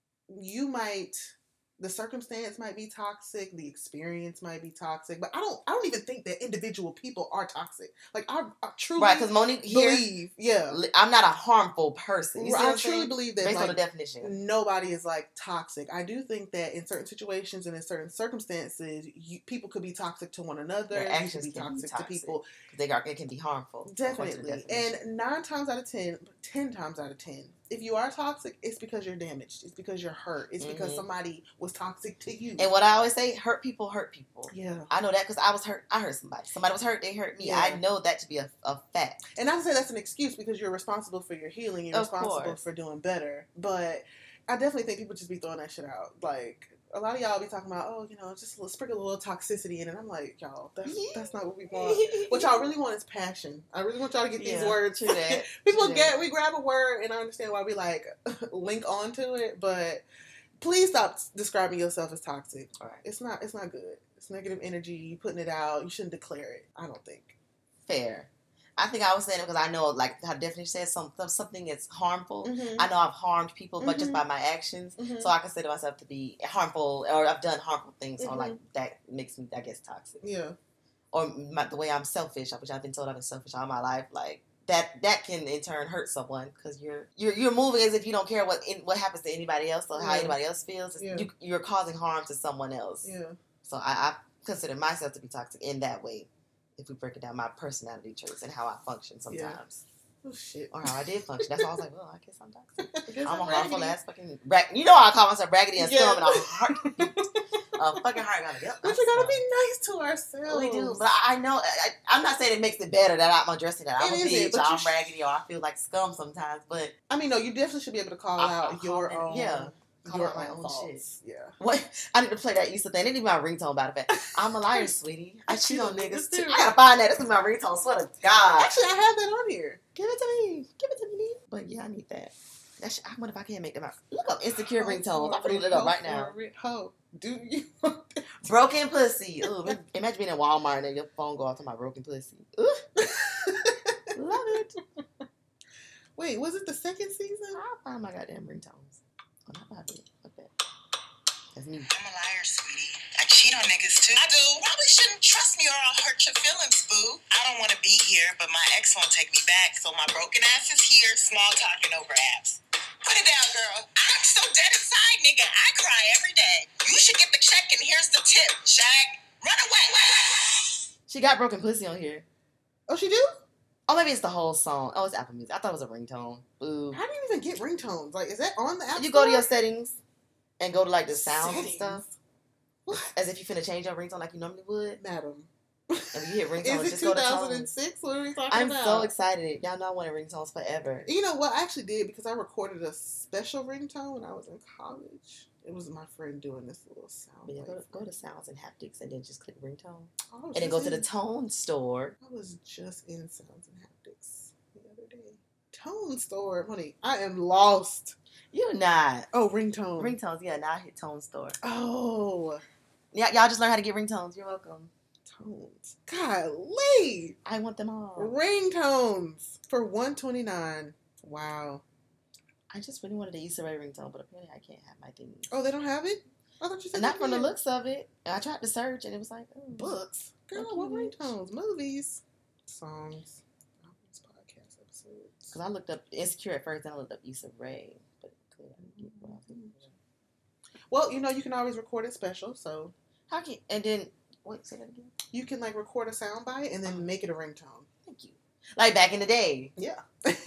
you might... The circumstance might be toxic. The experience might be toxic, but I don't. I don't even think that individual people are toxic. Like I, I truly right because Monique believe. Here, yeah, I'm not a harmful person. You see I what truly saying? believe that based like, on the definition, nobody is like toxic. I do think that in certain situations and in certain circumstances, you, people could be toxic to one another. Their actions you could be can toxic, be toxic to people. They are. It can be harmful. Definitely, and nine times out of ten, ten times out of ten. If you are toxic, it's because you're damaged. It's because you're hurt. It's mm-hmm. because somebody was toxic to you. And what I always say, hurt people hurt people. Yeah. I know that because I was hurt. I hurt somebody. Somebody was hurt. They hurt me. Yeah. I know that to be a, a fact. And not to say that's an excuse because you're responsible for your healing. You're of responsible course. for doing better. But I definitely think people just be throwing that shit out. Like, a lot of y'all be talking about, oh, you know, just a little, sprinkle a little toxicity in it. I'm like, y'all, that's, that's not what we want. What y'all really want is passion. I really want y'all to get yeah, these words. True that. People true get, that. we grab a word, and I understand why we, like, link onto it, but please stop describing yourself as toxic. All right. It's not, it's not good. It's negative energy. You putting it out. You shouldn't declare it. I don't think. Fair. I think I was saying it because I know, like, how definition says something, something is harmful. Mm-hmm. I know I've harmed people, but mm-hmm. just by my actions. Mm-hmm. So I consider myself to be harmful, or I've done harmful things. Mm-hmm. So, like, that makes me, I guess, toxic. Yeah. Or my, the way I'm selfish, which I've been told I've been selfish all my life. Like, that that can, in turn, hurt someone because you're, you're you're moving as if you don't care what in, what happens to anybody else or how yeah. anybody else feels. Yeah. You, you're causing harm to someone else. Yeah. So I, I consider myself to be toxic in that way. If we break it down, my personality traits and how I function sometimes. Yeah. Oh, shit. Or how I did function. That's why I was like, well, I guess I'm toxic. Guess I'm, I'm a harmful raggedy. ass fucking... Rag- you know I call myself raggedy and yeah. scum and I'm heart... a fucking heart gonna get But you gotta be nice to ourselves. We do. But I, I know... I, I'm not saying it makes it better that I'm addressing that. I'm it a bitch, it, or I'm sh- raggedy, or I feel like scum sometimes, but... I mean, no, you definitely should be able to call I'm, out I'm your calling, own... Yeah. Call your out my own, own faults. shit. Yeah. What? I need to play that Easter thing. They need my ringtone, by the fact. I'm a liar, sweetie. I cheat on niggas too. I gotta find that. This is my ringtone. Swear to God. Actually, I have that on here. Give it to me. Give it to me. But yeah, I need that. That sh- I wonder if I can make them out. Look up insecure Ho ringtones. I'm gonna look it up right now. Ho, do you? Broken pussy. Ooh, imagine being in Walmart and then your phone go off to my broken pussy. Ooh. Love it. Wait, was it the second season? I'll find my goddamn ringtones. Oh, not about it. Okay. That's me. I'm a liar, sweetie. I cheat cheat on niggas too. I do. Probably shouldn't trust me or I'll hurt your feelings, boo. I don't want to be here, but my ex won't take me back, so my broken ass is here, small talking over apps. Put it down, girl. I'm so dead inside, nigga. I cry every day. You should get the check and here's the tip. Shag, run away. She got broken pussy on here. Oh, she do? Oh, maybe it's the whole song. Oh, it's Apple Music. I thought it was a ringtone. Boo. How do you even get ringtones? Like, is that on the app You store? go to your settings and go to like the sounds Settings? and stuff. What? As if you finna change your ringtone like you normally would. Madam. And when you hit ringtones, Is it just go to two tones. thousand six? What are we talking I'm about? so excited. Y'all know I wanted ringtones forever. You know what? I actually did because I recorded a special ringtone when I was in college. It was my friend doing this little sound. But yeah, go, to, like- go to sounds and haptics and then just click ringtone. I was And then just go to the in- tone store. I was just in sounds and haptics the other day. Tone store, honey. I am lost. You're not. Oh, ringtone. Ringtones, yeah, now I hit tone store. Oh, Yeah, y'all just learn how to get ringtones. You're welcome. tones. Golly, I want them all. ringtones for one twenty nine. Wow. I just really wanted the Issa Rae ringtone, but apparently I can't have my things. Oh, they don't have it. I thought you said Not they from the did. looks of it. I tried to search and it was like, oh. Books. Girl, Thank what you, bitch. ringtones? Movies, songs, albums, podcast episodes. Because I looked up Insecure at first, then I looked up Issa Rae. But clearly I didn't get what I was looking for. Well, you know you can always record it special, so How can, and then, wait, say that again? you can like record a sound bite and then make it a ringtone. Thank you. Like back in the day. Yeah.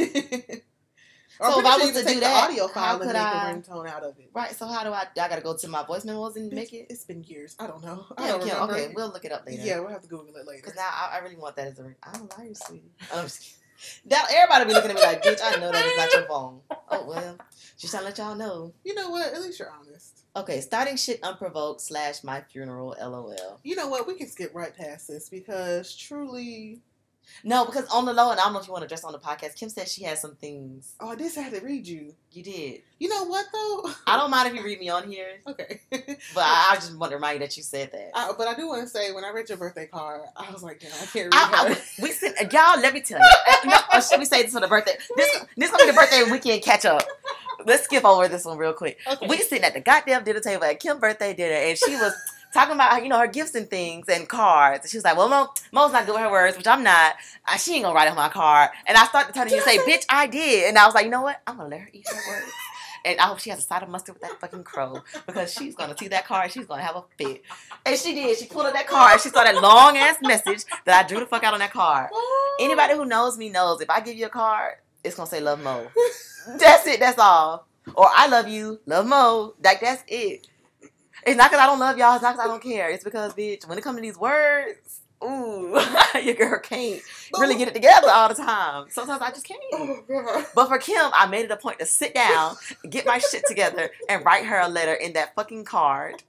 So so if I was to do that, the audio how file and could make I- a ringtone out of it. Right, so how do I, I gotta go to my voice memos and It's, make it? it's been years. I don't know. I Yeah, don't Kim, remember. okay, we'll look it up later. Yeah, we'll have to Google it later. Because now I, I really want that as a ring. I don't lie, sweetie. I'm just kidding. That, everybody be looking at me like, bitch, I know that is not your phone. Oh, well. Just trying to let y'all know. You know what? At least you're honest. Okay, starting shit unprovoked slash my funeral, LOL. You know what? We can skip right past this because truly... No, because on the low, and I don't know if you want to address on the podcast, Kim said she has some things. Oh, I did say I had to read you. You did. You know what, though? I don't mind if you read me on here, Okay. but I, I just want to remind you that you said that. I, but I do want to say, when I read your birthday card, I was like, damn, I can't read I, her. I, we sent, y'all, let me tell you. Uh, no, or should we say this on the birthday? This, this gonna be the birthday weekend catch up. Let's skip over this one real quick. Okay. We sitting at the goddamn dinner table at Kim's birthday dinner, and she was talking about, you know, her gifts and things and cards. And she was like, well, Mo, Mo's not good with her words, which I'm not. Uh, she ain't gonna write on my card. And I started telling you, say, bitch, I did. And I was like, you know what? I'm gonna let her eat her words. And I hope she has a side of mustard with that fucking crow, because she's gonna see that card, she's gonna have a fit. And she did. She pulled up that card. She saw that long ass message that I drew the fuck out on that card. Anybody who knows me knows if I give you a card, it's gonna say love Mo. That's it. That's all. Or I love you, love Mo. Like, that's it. It's not because I don't love y'all. It's not because I don't care. It's because, bitch, when it comes to these words, ooh, your girl can't really get it together all the time. Sometimes I just can't. Oh, God. But for Kim, I made it a point to sit down, get my shit together, and write her a letter in that fucking card.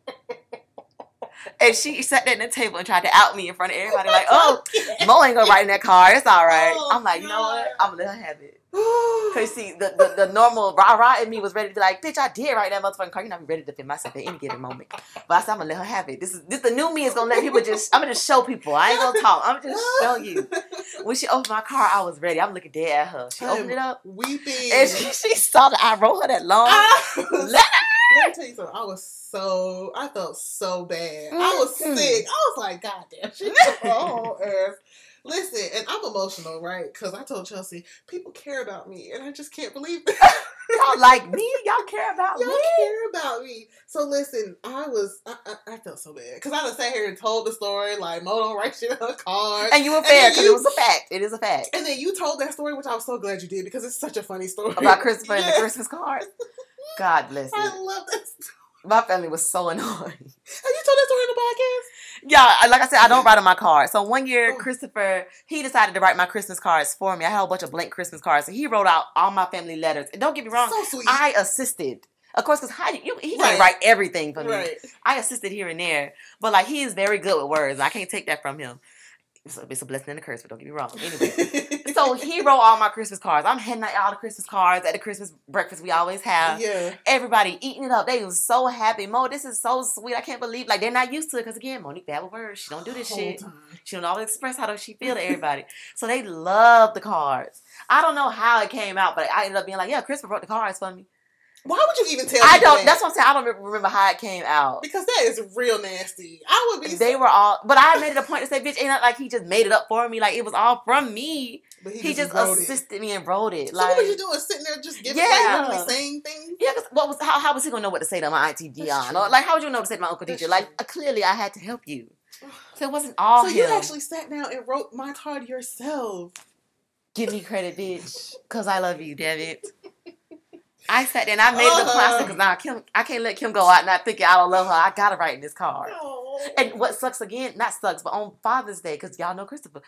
And she sat there at the table and tried to out me in front of everybody, like, oh, Mo ain't gonna write in that card. It's all right. Oh, I'm like, you know what? God. I'm gonna let her have it. Cause see, the, the, the normal rah rah in me was ready to be like, bitch, I did write that motherfucking card. You know, I'm ready to defend myself at any given moment. But I said, I'm gonna let her have it. This is this the new me is gonna let people just. I'm gonna just show people. I ain't gonna talk. I'm gonna just show you. When she opened my car, I was ready. I'm looking dead at her. She opened it up, Weeping. and she, she saw that I wrote her that long I was- letter. Let me tell you something. I was so, I felt so bad. I was Mhm. sick. I was like, God damn, she took her whole ass. Listen, and I'm emotional, right? Because I told Chelsea, people care about me, and I just can't believe that. Y'all like me? Y'all care about Y'all me? care about me. So listen, I was, I, I, I felt so bad. Because I done sat here and told the story, like, Mo don't write shit on her card. And you were And fair then because you- it was a fact. It is a fact. And then you told that story, which I was so glad you did, because it's such a funny story. About Christopher and the Yes. Christmas cards. God bless I it. love that story. My family was so annoying. Have you told that story in the podcast? Yeah, I- like I said, I don't write on my card. So one year, Oh. Christopher, he decided to write my Christmas cards for me. I had a whole bunch of blank Christmas cards. So he wrote out all my family letters. And don't get me wrong, So sweet. I assisted. Of course, because how do you, he Right. can't write everything for me. Right. I assisted here and there. But like, he is very good with words. I can't take that from him. It's a, it's a blessing and a curse, but don't get me wrong. Anyway. So he wrote all my Christmas cards. I'm handing out all the Christmas cards at the Christmas breakfast we always have. Yeah. Everybody eating it up. They was so happy. Mo, this is so sweet. I can't believe, like, they're not used to it. Because, again, Monique bad with words. She don't do this Whole shit. time. She don't always express how does she feel to everybody. So they love the cards. I don't know how it came out, but I ended up being like, yeah, Christopher wrote the cards for me. Why would you even tell I people don't. that? That's what I'm saying. I don't remember how it came out. Because that is real nasty. I would be. They so... were all, but I made it a point to say, bitch, ain't not like he just made it up for me. Like, it was all from me. But he, he just, just wrote assisted it. me and wrote it. So like, what was you doing? Sitting there just giving, yeah. like, literally saying things? Yeah, because what was how, how was he gonna know what to say to my auntie Dion? Or, like, how would you know what to say to my uncle D J? Like, uh, clearly I had to help you. So it wasn't all So him. you actually sat down and wrote my card yourself. Give me credit, bitch, because I love you, damn it. I sat there and I made uh, it a classic because now Kim, I can't let Kim go out not thinking I don't love her. I gotta write in this card. Oh. And what sucks again, not sucks, but on Father's Day, because y'all know Christopher,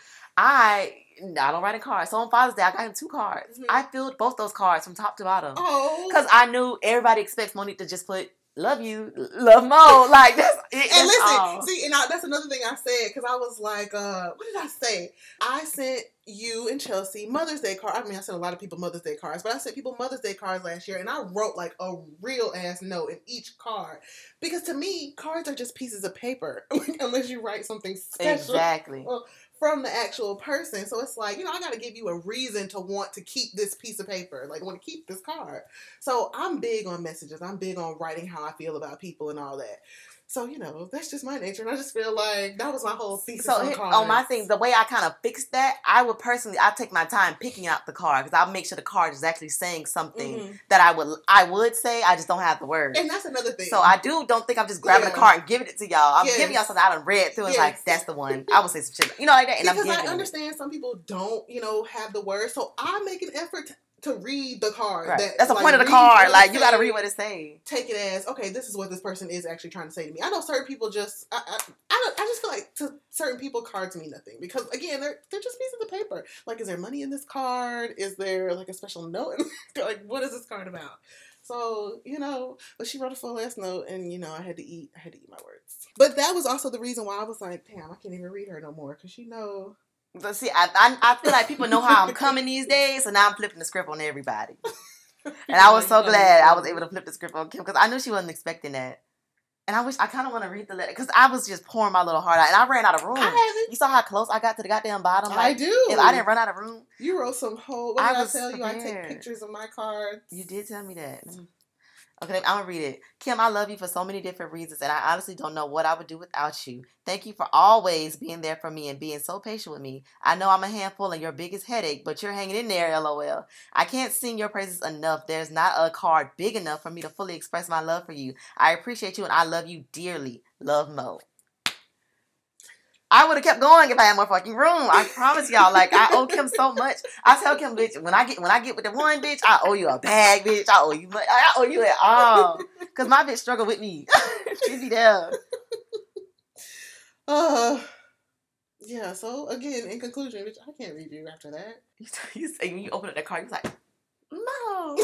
I I don't write in cards. So on Father's Day, I got him two cards. Mm-hmm. I filled both those cards from top to bottom. Oh. Because I knew everybody expects Monique to just put love you, love Mo. Like, that's it. And that's listen, all. see, and I, that's another thing I said, because I was like, uh, what did I say? I sent you and Chelsea Mother's Day cards. I mean, I sent a lot of people Mother's Day cards, but I sent people Mother's Day cards last year, and I wrote like a real ass note in each card. Because to me, cards are just pieces of paper, unless you write something special. Exactly. From the actual person. So it's like, you know, I got to give you a reason to want to keep this piece of paper, like want to keep this card. So I'm big on messages. I'm big on writing how I feel about people and all that. So, you know, that's just my nature. And I just feel like that was my whole thesis so on cards. On my thing, the way I kind of fixed that, I would personally, I take my time picking out the card because I'll make sure the card is actually saying something mm-hmm. that I would I would say. I just don't have the words. And that's another thing. So I do don't think I'm just grabbing yeah. a card and giving it to y'all. I'm yes. giving y'all something I done read through and yes. it's like, that's the one. I would say some shit, you know, like that. And because I'm giving I understand it. Some people don't, you know, have the words. So I make an effort to to read the card. Right. That, That's the like, point of the card. Like, you got to read what it says. Take it as, okay, this is what this person is actually trying to say to me. I know certain people just, I I, I, don't, I just feel like to certain people, cards mean nothing. Because, again, they're they're just pieces of paper. Like, is there money in this card? Is there, like, a special note? Like, what is this card about? So, you know, but she wrote a full ass note, and, you know, I had to eat, I had to eat my words. But that was also the reason why I was like, damn, I can't even read her no more. Because, you know... But see, I, I I feel like people know how I'm coming these days, so now I'm flipping the script on everybody. And I was so glad I was able to flip the script on Kim because I knew she wasn't expecting that. And I wish I kind of want to read the letter because I was just pouring my little heart out, and I ran out of room. I haven't. You saw how close I got to the goddamn bottom. Like, I do. If I didn't run out of room, you wrote some whole. What did I, I tell prepared. you? I take pictures of my cards. You did tell me that. Okay, I'm going to read it. Kim, I love you for so many different reasons, and I honestly don't know what I would do without you. Thank you for always being there for me and being so patient with me. I know I'm a handful and your biggest headache, but you're hanging in there, LOL. I can't sing your praises enough. There's not a card big enough for me to fully express my love for you. I appreciate you and I love you dearly. Love, Mo. I would have kept going if I had more fucking room. I promise y'all. Like, I owe Kim so much. I tell Kim, bitch, when I get when I get with the one bitch, I owe you a bag, bitch. I owe you money. I owe you it all. Because my bitch struggle with me. She be there. Uh, yeah, so, again, in conclusion, bitch, I can't read you after that. You, you say, when you open up that card, you're like, no.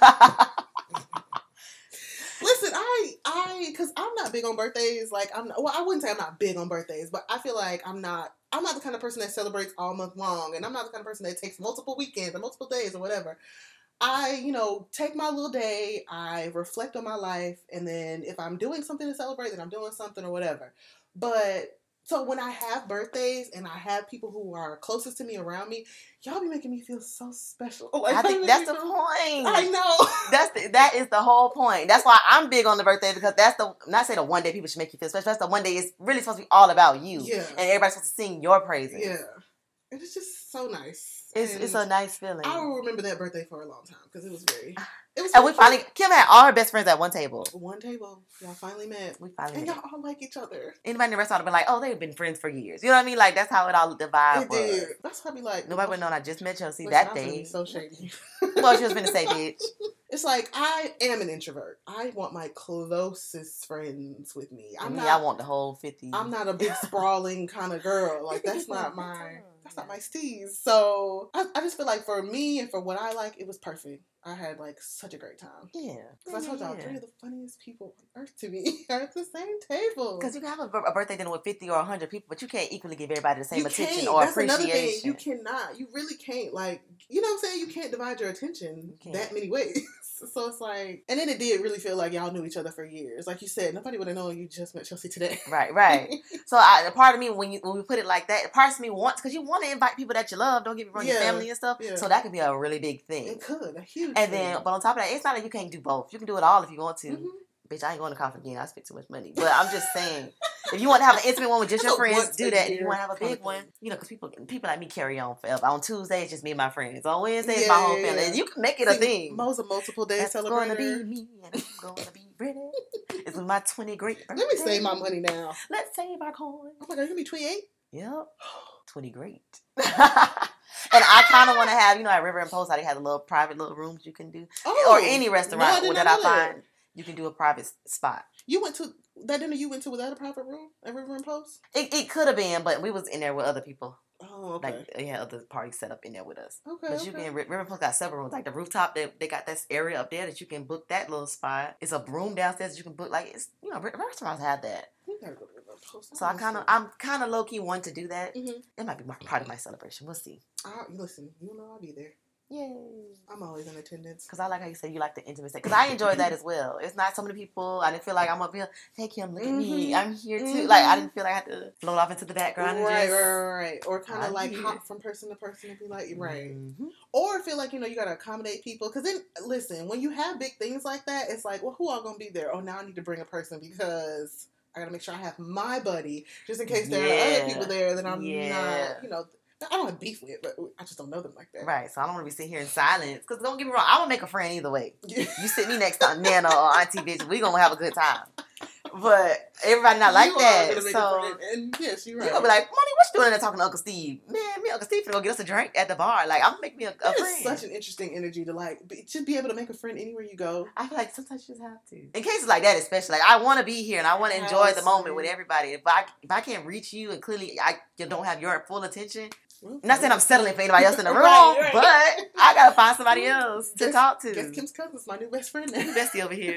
Listen, I, I, because I'm not big on birthdays. Like, I'm not, well, I wouldn't say I'm not big on birthdays, but I feel like I'm not, I'm not the kind of person that celebrates all month long, and I'm not the kind of person that takes multiple weekends or multiple days or whatever. I, you know, take my little day, I reflect on my life, and then if I'm doing something to celebrate, then I'm doing something or whatever. But, so when I have birthdays and I have people who are closest to me around me, y'all be making me feel so special. Like, I think that's the point. I know. That's the, that is the whole point. That's why I'm big on the birthday, because that's the, not say the one day people should make you feel special. That's the one day it's really supposed to be all about you. Yeah. And everybody's supposed to sing your praises. Yeah. And it's just so nice. It's and it's a nice feeling. I will remember that birthday for a long time because it was very. It was. And we finally, Kim had all her best friends at one table. One table, y'all finally met. We finally and met. y'all all like each other. Anybody in the restaurant would be like, "Oh, they've been friends for years." You know what I mean? Like that's how it all the vibe it was. Did. That's how I be like. Nobody would know. I just met Chelsea listen, that I day. So shady. Well, she was gonna say, bitch. It's like I am an introvert. I want my closest friends with me. I'm and not. Me, I want the whole fifty. I'm not a big sprawling kind of girl. Like that's not my. That's not my steez. So I, I just feel like for me and for what I like, it was perfect. I had like such a great time. Yeah. Because yeah, I told y'all, yeah. three of the funniest people on earth to me are at the same table. Because you can have a, a birthday dinner with fifty or one hundred people, but you can't equally give everybody the same you attention can't. or That's appreciation. Another thing. You cannot. You really can't. Like, you know what I'm saying? You can't divide your attention that many ways. So it's like, and then it did really feel like y'all knew each other for years. Like you said, nobody would have known you just met Chelsea today. Right, right. So I, a part of me, when you when we put it like that, a part of me wants, because you want want to invite people that you love. Don't get me wrong, your Yeah, family and stuff. yeah. So that could be a really big thing. It could, a huge And thing. then, but on top of that, it's not like you can't do both. You can do it all if you want to. Mhm. Bitch, I ain't going to conference again. I spend too much money. But I'm just saying, if you want to have an intimate one with just That's your a friends, once do a that. If year you want to have a kind of big one, thing. you know, because people people like me carry on forever. On Tuesday, it's just me and my friends. On Wednesday, it's Yeah, my whole yeah, family. yeah. And you can make it a See, thing. Mo's a multiple day That's celebrator. going to be me, and I'm going to be ready. It's my twenty great birthday. Let me save my money now. Let's save our coins. Oh my god, you're gonna be twenty-eight? Yep. twenty great. And I kind of want to have, you know, at River and Post, how they have the little private little rooms you can do. Oh, or any no, I restaurant did that not I know that. find, you can do a private spot. You went to that dinner you went to without a private room at River and Post? It, it could have been, but we was in there with other people. Oh, okay. Like, they had other parties set up in there with us. Okay. But okay. you can, River and Post got several rooms. Like the rooftop, they, they got this area up there that you can book that little spot. It's a room downstairs that you can book. Like, it's, you know, restaurants have that. We gotta go to River and Post. So I kind of, I'm kind of low key want to do that. Mm-hmm. It might be my, part of my celebration. We'll see. I, listen, you know I'll be there. Yay. I'm always in attendance. Because I like how you said you like the intimacy. Because I enjoy that as well. It's not so many people. I didn't feel like I'm up here. Hey, Kim, look at me. Mhm. I'm here too. Mhm. Like, I didn't feel like I had to float off into the background. And Right, just, right, right, right. Or kind of I'm like here. hop from person to person and be like, right. Mhm. Or feel like, you know, you got to accommodate people. Because then, listen, when you have big things like that, it's like, well, who all going to be there? Oh, now I need to bring a person because I got to make sure I have my buddy just in case there are Yeah. other people there that I'm Yeah. not, you know, I don't have beef with, but I just don't know them like that. Right. So I don't want to be sitting here in silence. Because don't get me wrong, I'm going to make a friend either way. Yeah. You sit me next to Nana or Auntie Bitch, we going to have a good time. But everybody not like You are that. gonna make a So friend, and yes, you're you're right. going to be like, Money, what you doing in there talking to Uncle Steve? Man, me and Uncle Steve finna go get us a drink at the bar. Like, I'm going to make me a, a That friend. is such an interesting energy to like be, just be able to make a friend anywhere you go. I feel like sometimes you just have to. In cases like that, especially, like I want to be here and I want to enjoy the moment with everybody. If I if I can't reach you and clearly I you don't have your full attention, I'm not saying I'm settling for anybody else in the room, Right, right. but I gotta find somebody else to Guess- talk to. Guess Kim's cousin's my new best friend now. Bestie over here.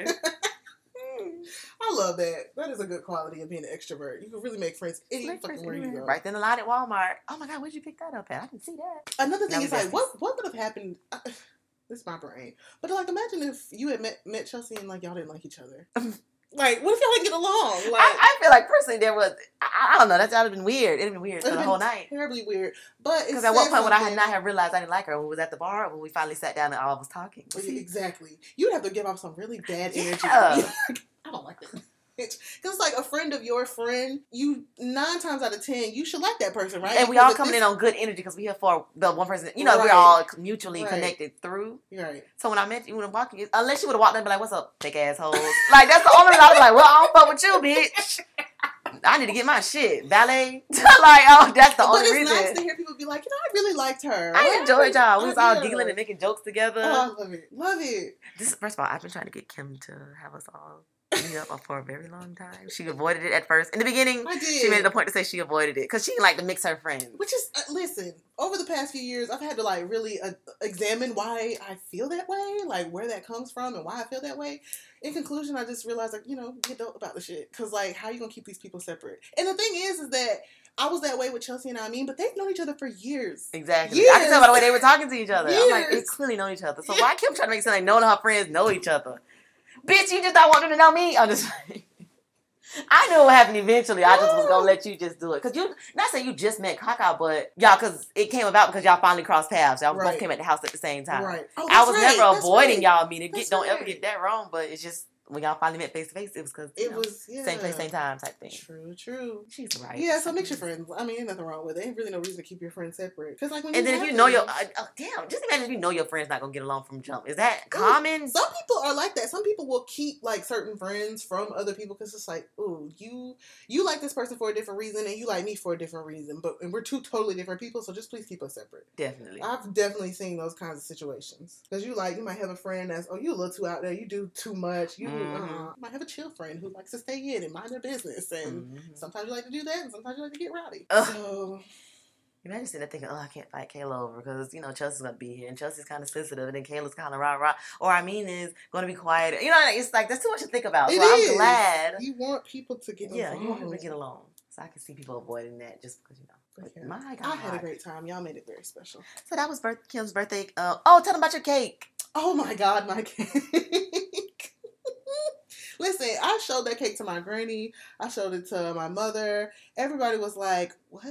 I love that. That is a good quality of being an extrovert. You can really make friends any Make fucking friends where you anywhere. go. Right then the line at Walmart. Oh my god, where'd you pick that up at? I didn't see that. Another thing Now is we like, besties. what what would have happened? Uh, this is my brain, but like, imagine if you had met, met Chelsea and like y'all didn't like each other. Like, what if y'all didn't get along? Like, I, I feel like personally there was I, I don't know, that would have been weird. It'd have been weird for it'd the have whole been night. terribly weird. But Because at what point would I had not have realized I didn't like her? When we was at the bar, or when we finally sat down and all was talking. Was he- Exactly. You'd have to give off some really bad energy. Yeah. I don't like that. Because it's like a friend of your friend, you nine times out of ten, you should like that person, right? And we all Because coming this- in on good energy because we here for the one person. You know, Right. we're all mutually Right. connected through. You're right. So when I met you, when I'm walking, unless you would have walked in and be like, "What's up, fake assholes?" Like that's the only reason I was like, "Well, I don't fuck with you, bitch. I need to get my shit ballet." Like, oh, that's the But only it's reason. nice to hear people be like, you know, I really liked her. I Like, enjoyed y'all. We I- was all yeah. giggling and making jokes together. Oh, I love it. Love it. This first of all, I've been trying to get Kim to have us all meet up for a very long time. She avoided it at first. In the beginning, I did. she made it a point to say she avoided it because she didn't like to mix her friends. Which is, uh, listen, over the past few years, I've had to like really uh, examine why I feel that way, like where that comes from and why I feel that way. In conclusion, I just realized, like, you know, get dope about the shit. Because, like, how you going to keep these people separate? And the thing is, is that I was that way with Chelsea and I mean, but they've known each other for years. Exactly. Years. I can tell by the way they were talking to each other. I'm like, they Years. clearly know each other. So why Kim trying to make it sound like none of her friends know each other? Bitch, you just don't want them to know me? I'm just I knew it would happen eventually. I just was going to let you just do it. Because you, not saying you just met Kaka, but y'all, because it came about because y'all finally crossed paths. Y'all Right. both came at the house at the same time. Right. Oh, I that's was right. never That's avoiding right. y'all meeting. That's Get, don't ever right. get that wrong, but it's just when y'all finally met face to face, it was because It was, yeah. same place, same time type thing. True, true. She's right. Yeah, so mix your friends. I mean, ain't nothing wrong with it. Ain't really no reason to keep your friends separate. Because, like, when And you then if have you know your, them- uh, oh, damn, just imagine if you know your friend's not gonna get along from jump. Is that Ooh, common? Some people are like that. Some people will keep like certain friends from other people because it's like, ooh, you you like this person for a different reason and you like me for a different reason, but and we're two totally different people. So just please keep us separate. Definitely. I've definitely seen those kinds of situations because you like you might have a friend that's oh you a little too out there, you do too much. You Mhm. uh, might have a chill friend who likes to stay in and mind their business, and Mhm. sometimes you like to do that, and sometimes you like to get rowdy. Ugh. So Imagine sitting there thinking, oh, I can't fight Kayla over because, you know, Chelsea's going to be here and Chelsea's kind of sensitive and then Kayla's kind of rah rah. Or I mean is going to be quiet. You know, it's like, there's too much to think about. it so is. I'm glad. You want people to get Yeah, you want involved. them to get along. So I can see people avoiding that just because, you know. But Yeah. my God. I had a great time. Y'all made it very special. So that was birth- Kim's birthday. Uh, oh, tell them about your cake. Oh my God, my cake. Listen, I showed that cake to my granny. I showed it to my mother. Everybody was like, what?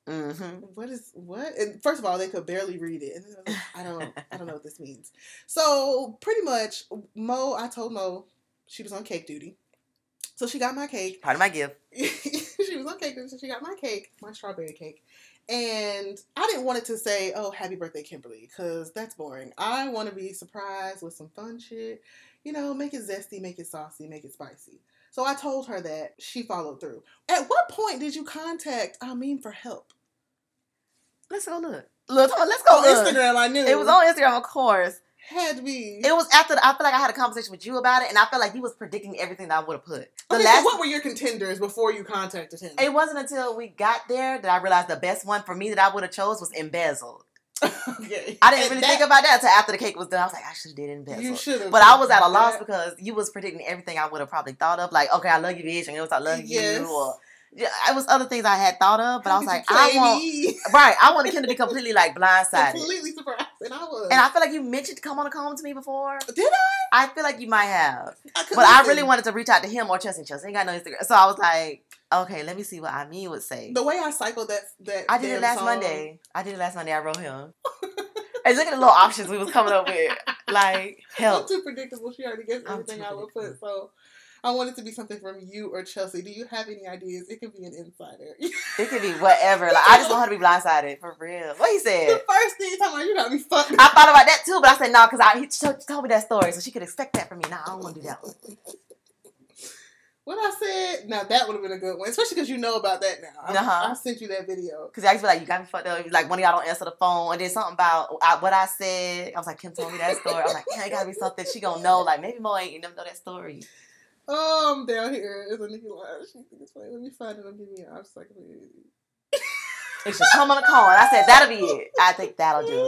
Mm-hmm. What is what? And first of all, they could barely read it, and then I, was like, I don't, I don't know what this means. So pretty much, Mo, I told Mo she was on cake duty, so she got my cake. Part of my gift. She was on cake duty, so she got my cake, my strawberry cake, and I didn't want it to say, "Oh, happy birthday, Kimberly," because that's boring. I want to be surprised with some fun shit. You know, make it zesty, make it saucy, make it spicy. So I told her that. She followed through. At what point did you contact Amin for help? Let's go look. Look, let's go On look. Instagram, I knew. It was on Instagram, of course. Had to be. It was after, the, I feel like I had a conversation with you about it, and I felt like you was predicting everything that I would have put. The Okay, last, so what were your contenders before you contacted him? It wasn't until we got there that I realized the best one for me that I would have chose was embezzled. Okay. I didn't And really that, think about that until after the cake was done. I was like, I should have did embezzled. You should have. But I was at a loss because you was predicting everything I would have probably thought of. Like, okay, I love you, bitch, and it was I love Yes. you, or yeah, it was other things I had thought of. But How I was could like, you I play want me? right. I wanted Kim to be completely like blindsided. Completely surprised, and I was. And I feel like you mentioned to come on a call to me before. Did I? I feel like you might have, I but I really wanted to reach out to him or Chelsea. Chelsea ain't got no Instagram, so I was like, okay, let me see what I mean would say. The way I cycled that that. I did it damn last song, Monday. I did it last Monday. I wrote him. And look at the little options we was coming up with. Like, I'm help. too predictable. She already guessed I'm everything too I would put. So I want it to be something from you or Chelsea. Do you have any ideas? It could be an insider. It could be whatever. Like, I just want her to be blindsided. For real. What he said? The first thing you talking about, you got me fucked. I thought about that too, but I said no, because I he t- told me that story, so she could expect that from me. Nah, I don't want to do that one. What I said, now that would have been a good one, especially because you know about that now. I, Uh-huh. I sent you that video. Because I used to be like, you got me fucked up. Like, one of y'all don't answer the phone, and then something about I, what I said. I was like, Kim told me that story. I was like, yeah, it got to be something she gonna know. Like, maybe Mo ain't never know that story. Um, down here is a Nicki line. She thinks it's funny. Let me find it. I'm giving you. I'm just like, It should come on a call, and I said that'll be it. I think that'll do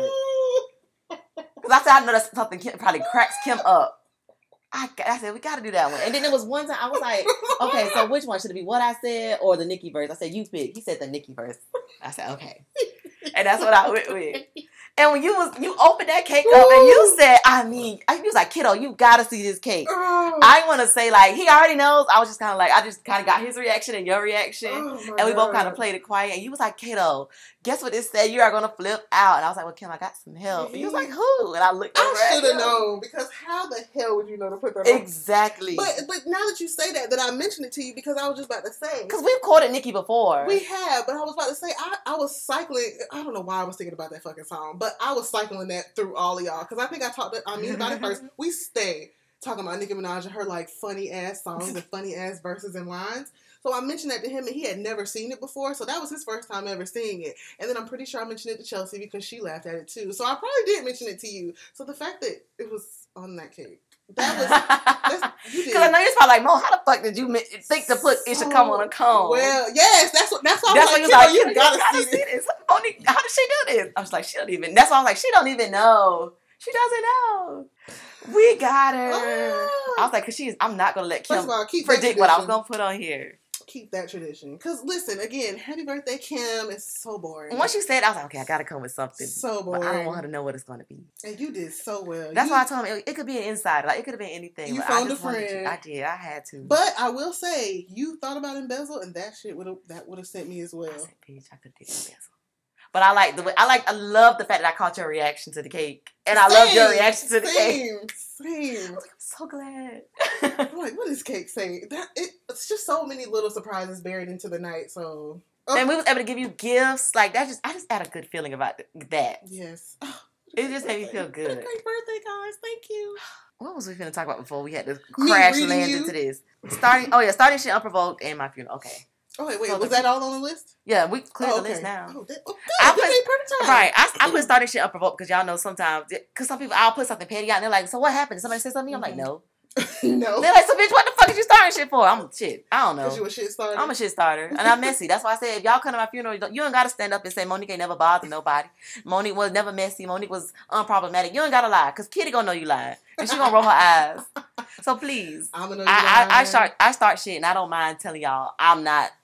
it. Because I said I know that's something Kim probably cracks Kim up. I, I said, we got to do that one. And then there was one time I was like, okay, so which one? Should it be what I said or the Nicki verse? I said, you pick. He said the Nicki verse. I said, okay. And that's what I went with. And when you was you opened that cake up and you said, I mean, I was like, kiddo, you got to see this cake. Oh. I didn't want to say, like, he already knows. I was just kind of like, I just kind of got his reaction and your reaction. Oh and we both God. kind of played it quiet. And you was like, kiddo, guess what it said? You are going to flip out. And I was like, well, Kim, I got some help. And you was like, who? And I looked over I at should have him. known, because how the hell would you know to put that on? Exactly. But but now that you say that, that I mentioned it to you because I was just about to say. Because we've quoted Nicki before. We have, but I was about to say, I, I was cycling, I don't know why I was thinking about that fucking song, but I was cycling that through all of y'all, because I think I talked to I mean about it first. We stay talking about Nicki Minaj and her like funny ass songs and funny ass verses and lines. So I mentioned that to him, and he had never seen it before, so that was his first time ever seeing it. And then I'm pretty sure I mentioned it to Chelsea because she laughed at it too. So I probably did mention it to you. So the fact that it was on that cake, that was that's, you did. Because I know you're probably like, Mo, how the fuck did you mi- think to put it should come on a cone? Well, yes, that's what that's why That's I why was you like, was "Kiddo, like, you gotta, see this. this. Monique, how did she do this? I was like, she don't even. That's why I was like, she don't even know. She doesn't know. We got her. Oh. I was like, because she is. I'm not gonna let Kim First of all, keep that predict what I was tradition. gonna put on here. Keep that tradition. Because listen, again, happy birthday, Kim. It's so boring. And once you said, I was like, okay, I gotta come with something. So But boring. I don't want her to know what it's gonna be. And you did so well. That's You- why I told him it, it could be an insider. Like it could have been anything. You but found I just a wanted friend. To, I did. I had to. But I will say, you thought about embezzle, and that shit would have that would have sent me as well. I said, bitch, I could have did embezzle. But I like the way I like. I love the fact that I caught your reaction to the cake, and I love your Same, reaction to the cake. Same, same. I'm so glad. I'm like, what is cake saying? That it, it's just so many little surprises buried into the night. So, oh, And we was able to give you gifts. Like that just I just had a good feeling about th- that. yes, oh, It just made me feel what a good. great birthday, guys! Thank you. What was we finna talk about before we had to Me crash reading land you. into this? Starting oh yeah, starting shit unprovoked and my funeral. Okay. Oh wait, wait, So was the- that all on the list? Yeah, we cleared Oh, the okay. list now. Oh, that, oh good. I You put- made perfect time. Right, I, I put starting shit unprovoked because y'all know sometimes, because some people, I'll put something petty out and they're like, so what happened? Did somebody say something? I'm like, Mhm. no. No, They're like, so bitch, what the fuck is you starting shit for? I'm shit. I don't because you know. a shit starter. I'm a shit starter and I'm messy. That's why I said, if y'all come to my funeral, you don't, you don't got to stand up and say Monique ain't never bothered nobody. Monique was never messy. Monique was unproblematic. You ain't got to lie because Kitty gonna know you lied and she gonna roll her eyes. So please, I'm gonna. I, I, I start I start shit and I don't mind telling y'all I'm not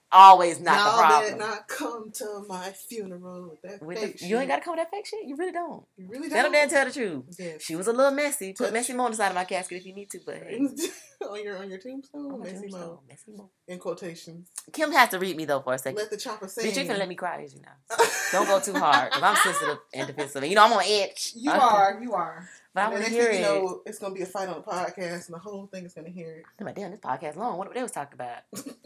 always not Y'all the problem. better not come to my funeral with that With fake the, shit. you ain't got to come with that fake shit. You really don't. You really Stand don't. up there and tell the truth. Yes. She was a little messy. Put Touch. Messy Mo on the side of my casket if you need to, but hey. on your on your tombstone, On my Messy tombstone, Mo. Messy Mo. In quotations. Kim has to read me though for a second. Let the chopper sing. Bitch, you finna let me cry, as you know. Don't go too hard, because I'm sensitive and defensive. You know, I'm on edge. You are, you are. But I and want to next hear thing it. you know, it's gonna be a fight on the podcast, and the whole thing is gonna hear it. I'm like, damn, this podcast long. What they was talking about?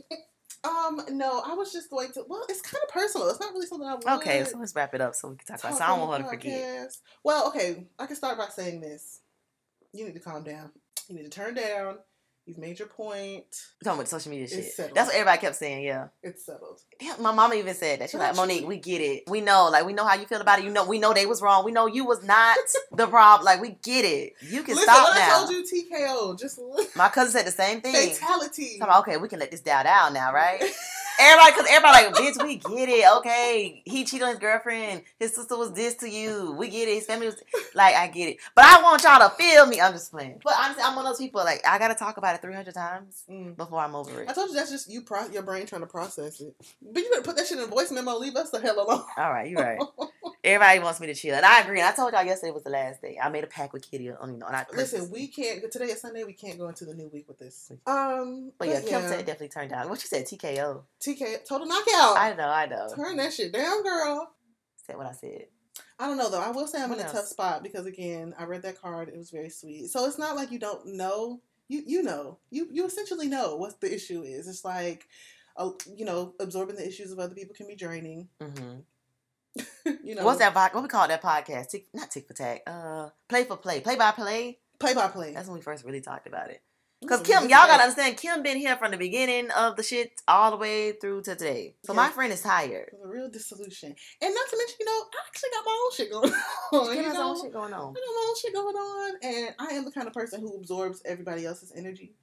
Um, no, I was just going to. Well, it's kind of personal. It's not really something I would. Okay, so let's wrap it up so we can talk, talk about it. So I don't on want the her to forget. podcast. Well, okay, I can start by saying this. You need to calm down. You need to turn down. You've made your point. We're talking about social media It's shit. settled. That's what everybody kept saying, yeah. It's settled. Damn, my mama even said that. She's But like, actually- Monique, we get it. We know, like, we know how you feel about it. You know, we know they was wrong. We know you was not the problem. Like, we get it. You can Listen, stop when now. I told you T K O, just My cousin said the same thing. fatality. So I'm like, okay, we can let this doubt out now, right? Everybody, because everybody like, bitch, we get it. Okay, he cheated on his girlfriend. His sister was this to you. We get it. His family was like, I get it. But I want y'all to feel me. I'm just playing. But honestly, I'm one of those people, like, I got to talk about it three hundred times Mm. before I'm over it. I told you that's just you, pro- your brain trying to process it. But you better put that shit in a voice memo. Leave us the hell alone. All right, you're right. Everybody wants me to chill. And I agree. And I told y'all yesterday was the last day. I made a pact with Kitty. On, you know, not Listen, we can't. Today is Sunday. We can't go into the new week with this. Um, But yeah, Kim said definitely turned down. What you said, T K O. T K total knockout. I know, I know. Turn that shit down, girl. Said what I said. I don't know though. I will say I'm What in a else? tough spot because again, I read that card. It was very sweet. So it's not like you don't know. You you know. You you essentially know what the issue is. It's like, uh, you know, absorbing the issues of other people can be draining. Mm-hmm. You know, What's that? pod- What we call that podcast? Tick, not tick for tack. Uh, play for play. Play by play. play by play. That's when we first really talked about it. Because Ooh, Kim, this y'all is gotta understand, Kim been here from the beginning of the shit all the way through to today. So my Yeah. friend is tired. It was a real dissolution, and not to mention, you know, I actually got my own shit going on. Kim you has her know? own shit going on. I got my own shit going on, and I am the kind of person who absorbs everybody else's energy.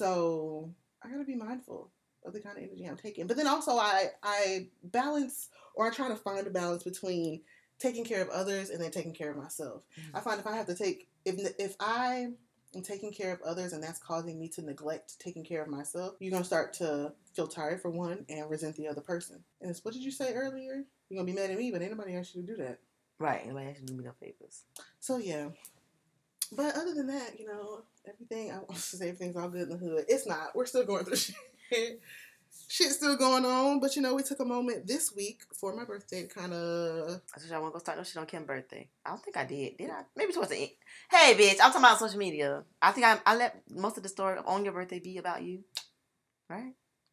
So I gotta be mindful of the kind of energy I'm taking. But then also, I I balance, or I try to find a balance between taking care of others and then taking care of myself. Mm-hmm. I find if I have to take if if I am taking care of others and that's causing me to neglect taking care of myself, you're gonna start to feel tired for one and resent the other person. And it's, what did you say earlier? You're gonna be mad at me, but ain't nobody asked you to do that. Right. Anybody actually do me no favors. So yeah. But other than that, you know, everything, I want to say everything's all good in the hood. It's not. We're still going through shit. Shit's still going on. But, you know, we took a moment this week for my birthday to kind of... I told y'all I want to go start no shit on Kim's birthday. I don't think I did. Did I? Maybe towards the end. Hey, bitch. I'm talking about social media. I think I, I let most of the story on your birthday be about you. Right?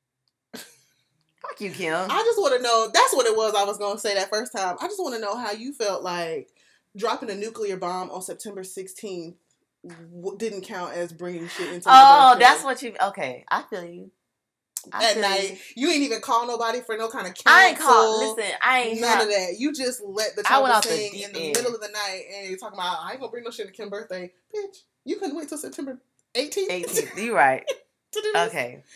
Fuck you, Kim. I just want to know, that's what it was I was going to say that first time. I just want to know how you felt like dropping a nuclear bomb on September sixteenth w- didn't count as bringing shit into my Oh, birthday. that's what you... Okay. I feel you. I At feel night. You. You ain't even call nobody for no kind of counsel. I ain't called. Listen, I ain't None have, of that. You just let the I went chopper off the sing deep in the end. middle of the night, and you're talking about I ain't gonna bring no shit to Kim's birthday, bitch. You couldn't wait till September eighteenth. eighteenth. You right. to do this. Okay.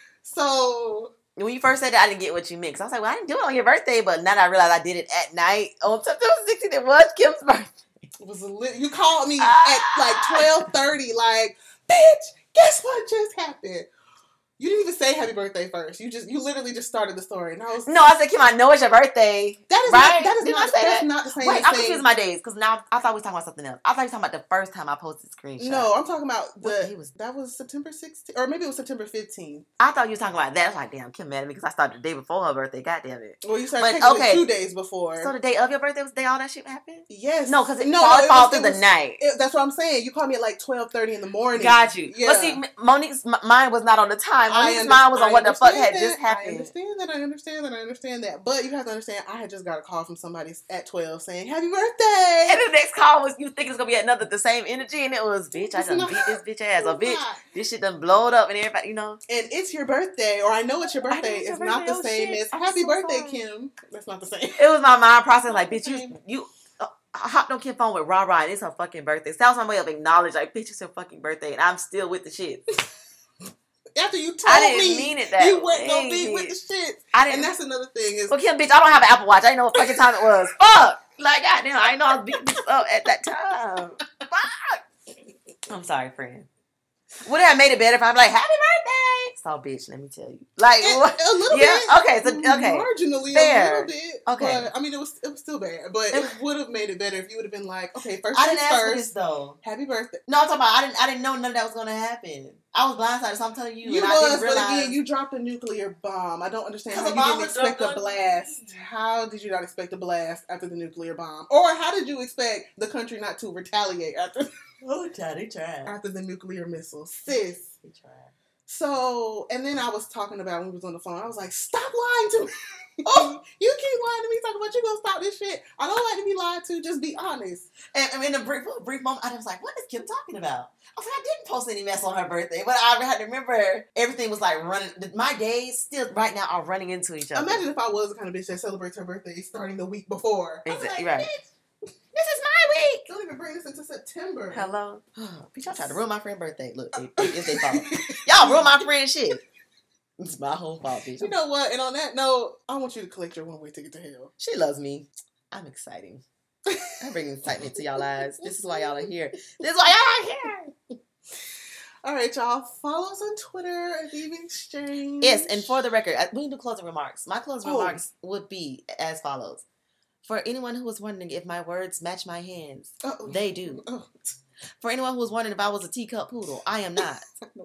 So When you first said that, I didn't get what you meant. 'Cause I was like, well, I didn't do it on your birthday. But now that I realize I did it at night on September sixteenth, it was Kim's birthday. it was a lit. You called me Ah. at like twelve thirty, like, bitch, guess what just happened? You didn't even say happy birthday first. You just you literally just started the story, and I was No, I said, Kim, I know it's your birthday. that is right? not that is Didn't not I say that's that? not the same. Wait, as I'm saying- confusing my days. Because now I thought we was talking about something else. I thought you were talking about the first time I posted the screenshot. No, I'm talking about What the day was- that was September sixteenth, or maybe it was September fifteenth. I thought you were talking about that. I was like, damn, Kim mad at me because I started the day before her birthday. God damn it. Well, you started But, technically okay. two days before. So the day of your birthday was the day all that shit happened? Yes. No, because it no, fall, no, it fall was- through it the was- night. it- that's what I'm saying. You called me at like twelve thirty in the morning. Got you. Yeah. But see, M- Monique's m- mind was not on the time. I Monique's under- mind was on I what the fuck understand had just that. I happened. understand that. I understand that. I understand that. But you have to understand, I had just got a call from somebody at twelve saying, "Happy birthday!" And the next call was, you think it's gonna be another the same energy, and it was, bitch, I It's done not. beat this bitch ass, or It's bitch, not. this shit done blowed up, and everybody, you know. And it's your birthday, or I know it's your I know birthday. it's your It's not birthday. the Oh, same shit. as I'm "Happy so birthday, sorry. Kim." That's not the same. It was my mind process, like, bitch, you, Same. you, uh, I hopped on Kim's phone with Ra Ra, and it's her fucking birthday. So that was my way of acknowledging, like, bitch, it's her fucking birthday, and I'm still with the shit. After you told I didn't me mean it that you weren't gonna way, be with bitch. the shit, I and didn't. that's another thing is Well, Kim, bitch, I don't have an Apple Watch. I didn't know what fucking time it was. Fuck! Like, goddamn, I didn't know I was beating this up at that time. Fuck! I'm sorry, friend. Would it have made it better if I'm like, happy birthday? So, bitch, let me tell you. Like, It, what? a little Yeah? bit. Okay, so, okay. Marginally Fair. a little bit. Okay. But, I mean, it was it was still bad. But it would have made it better if you would have been like, okay, first I things didn't ask first. for this, though. Happy birthday. No, I'm talking about, I didn't, I didn't know none of that was going to happen. I was blindsided, so I'm telling you. You and was, I didn't realize. but again, you dropped a nuclear bomb. I don't understand how Because you Obama didn't expect dropped a a- blast. How did you not expect a blast after the nuclear bomb? Or how did you expect the country not to retaliate after Oh, child, they tried. after the nuclear missile? Sis. They tried. So, and then I was talking about when we was on the phone, I was like, stop lying to me. Oh, you keep lying to me talking about you gonna stop this shit. I don't like to be lied to. Just be honest. And, and in a brief, a brief moment, I was like, what is Kim talking about? I was like, I didn't post any mess on her birthday, but I had to remember everything was like running. My days still right now are running into each other. Imagine if I was the kind of bitch that celebrates her birthday starting the week before. I was Exactly, like, right. bitch, This is my week. don't even bring this into September. Hello? Bitch, y'all tried to ruin my friend's birthday. Look, it, it's their fault. Y'all ruin my friend's shit. It's my whole fault, bitch. You know what? And on that note, I want you to collect your one-way ticket to hell. She loves me. I'm exciting. I bring excitement to y'all lives. This is why y'all are here. This is why y'all are here. All right, y'all. Follow us on Twitter at Even Exchange. Yes, and for the record, I- we can do closing remarks. My closing Oh. remarks would be as follows. For anyone who was wondering if my words match my hands, Uh-oh. they do. Oh. For anyone who was wondering if I was a teacup poodle, I am not.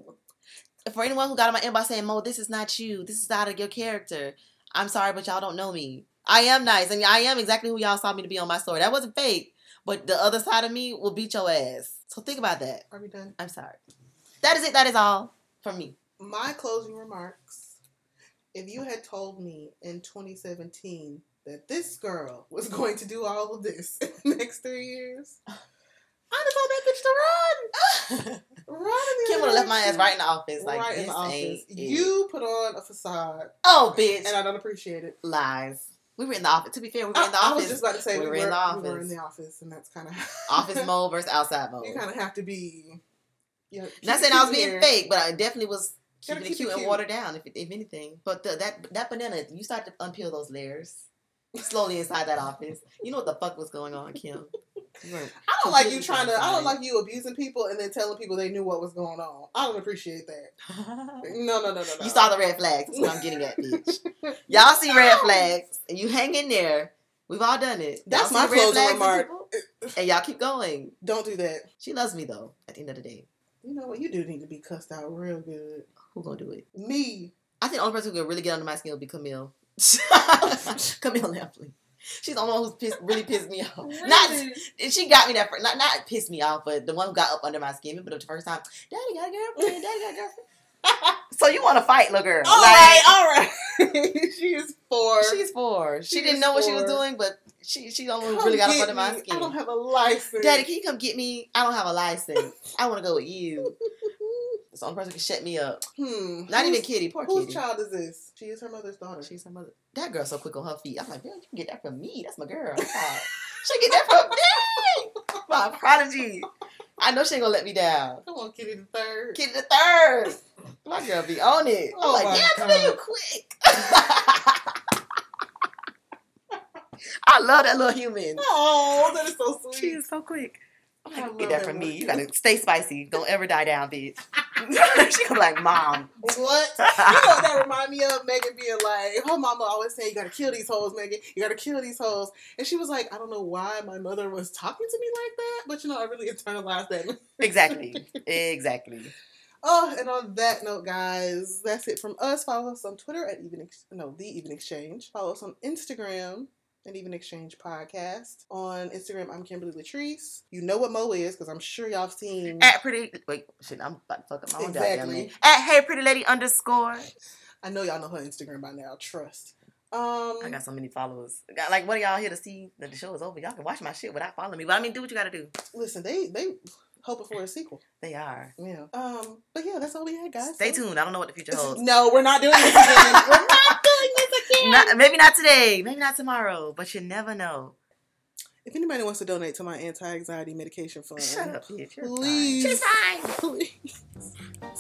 For anyone who got on my inbox saying, Mo, this is not you. This is out of your character. I'm sorry, but y'all don't know me. I am nice, and I am exactly who y'all saw me to be on my story. That wasn't fake, but the other side of me will beat your ass. So think about that. Are we done? I'm sorry. That is it. That is all from me. My closing remarks. If you had told me in twenty seventeen that this girl was going to do all of this in the next three years, I'd have told that bitch to run. Run in the Kim would have left my ass right in the office. Like, right in this the office. ain't it. You put on a facade, Oh, bitch. and I don't appreciate it. Lies. We were in the office. To be fair, we were in the I, I office. was just about to say we we, were were, in the we were office. in the office, and that's kind of Office mode versus outside mode. You kind of have to be. You know, Not keep saying I was it being here. fake, but I definitely was Gotta keeping it keep it cute and cute. watered down, if if anything. But the, that that banana, you start to unpeel those layers slowly inside that office. You know what the fuck was going on, Kim? You were I don't like you completely trying to. I don't blindsided. like you abusing people and then telling people they knew what was going on. I don't appreciate that. No, no, no, no, no. You saw the red flags. That's what I'm getting at, bitch. Y'all see red flags, and you hang in there. We've all done it. That's Y'all my see red closing flags in remark. people, and y'all keep going. Don't do that. She loves me though. At the end of the day, You know what? You do need to be cussed out real good. who gonna do it? Me. I think the only person who could really get under my skin would be Camille. Camille Lampley. She's the only one who's pissed, really pissed me off. Not, and she got me that first, not not pissed me off, but the one who got up under my skin. But the first time, Daddy got a girlfriend. Daddy got a girlfriend. So you want to fight, little girl? All Like, right, all right. She is four. She's four. She, She didn't is know what she was four. doing, but she she the only one who Come really got up get under my me. skin. I don't have a license. Daddy, can you come get me? I don't have a license. I want to go with you. That's the only person who can shut me up. Hmm. Not Whose- even Kitty. Poor Whose Kitty. child is this? She is her mother's daughter. She's her mother. That girl's so quick on her feet. I'm like, man, you can get that from me. That's my girl. She get that from me. My prodigy. I know she ain't gonna let me down. Come on, Kitty the third. Kitty the third. My girl be on it. I'm Oh like, my damn, God. today you quick. I love that little human. Oh, that is so sweet. She is so quick. I'm like, I you love get that that from me. little You gotta stay spicy. Don't ever die down, bitch. She gonna be like, Mom. What? You know what that remind me of? Megan being like, her mama always saying, you gotta kill these hoes, Megan. You gotta kill these hoes. And she was like, I don't know why my mother was talking to me like that, but you know, I really internalized that. Exactly. Exactly. Oh, and on that note, guys, that's it from us. Follow us on Twitter at Even Ex- no, The Even Exchange. Follow us on Instagram at Even Exchange Podcast. On Instagram, I'm Kimberly Latrice. You know what Mo is, because I'm sure y'all have seen. At pretty wait, shit, I'm about to fuck up my own goddamn Exactly. name. At hey pretty lady underscore. I know y'all know her Instagram by now. Trust. Um, I got so many followers. Got, like, what are y'all here to see that the show is over? Y'all can watch my shit without following me. But I mean, do what you gotta do. listen, they they hoping for a sequel. They are. Yeah. Um. But yeah, that's all we had, guys. Stay So- tuned. I don't know what the future holds. No, we're not doing this again. We're not doing this again. Not, maybe not today. Maybe not tomorrow. But you never know. If anybody wants to donate to my anti-anxiety medication fund, Shut up, bitch. You're please, fine. She's fine. please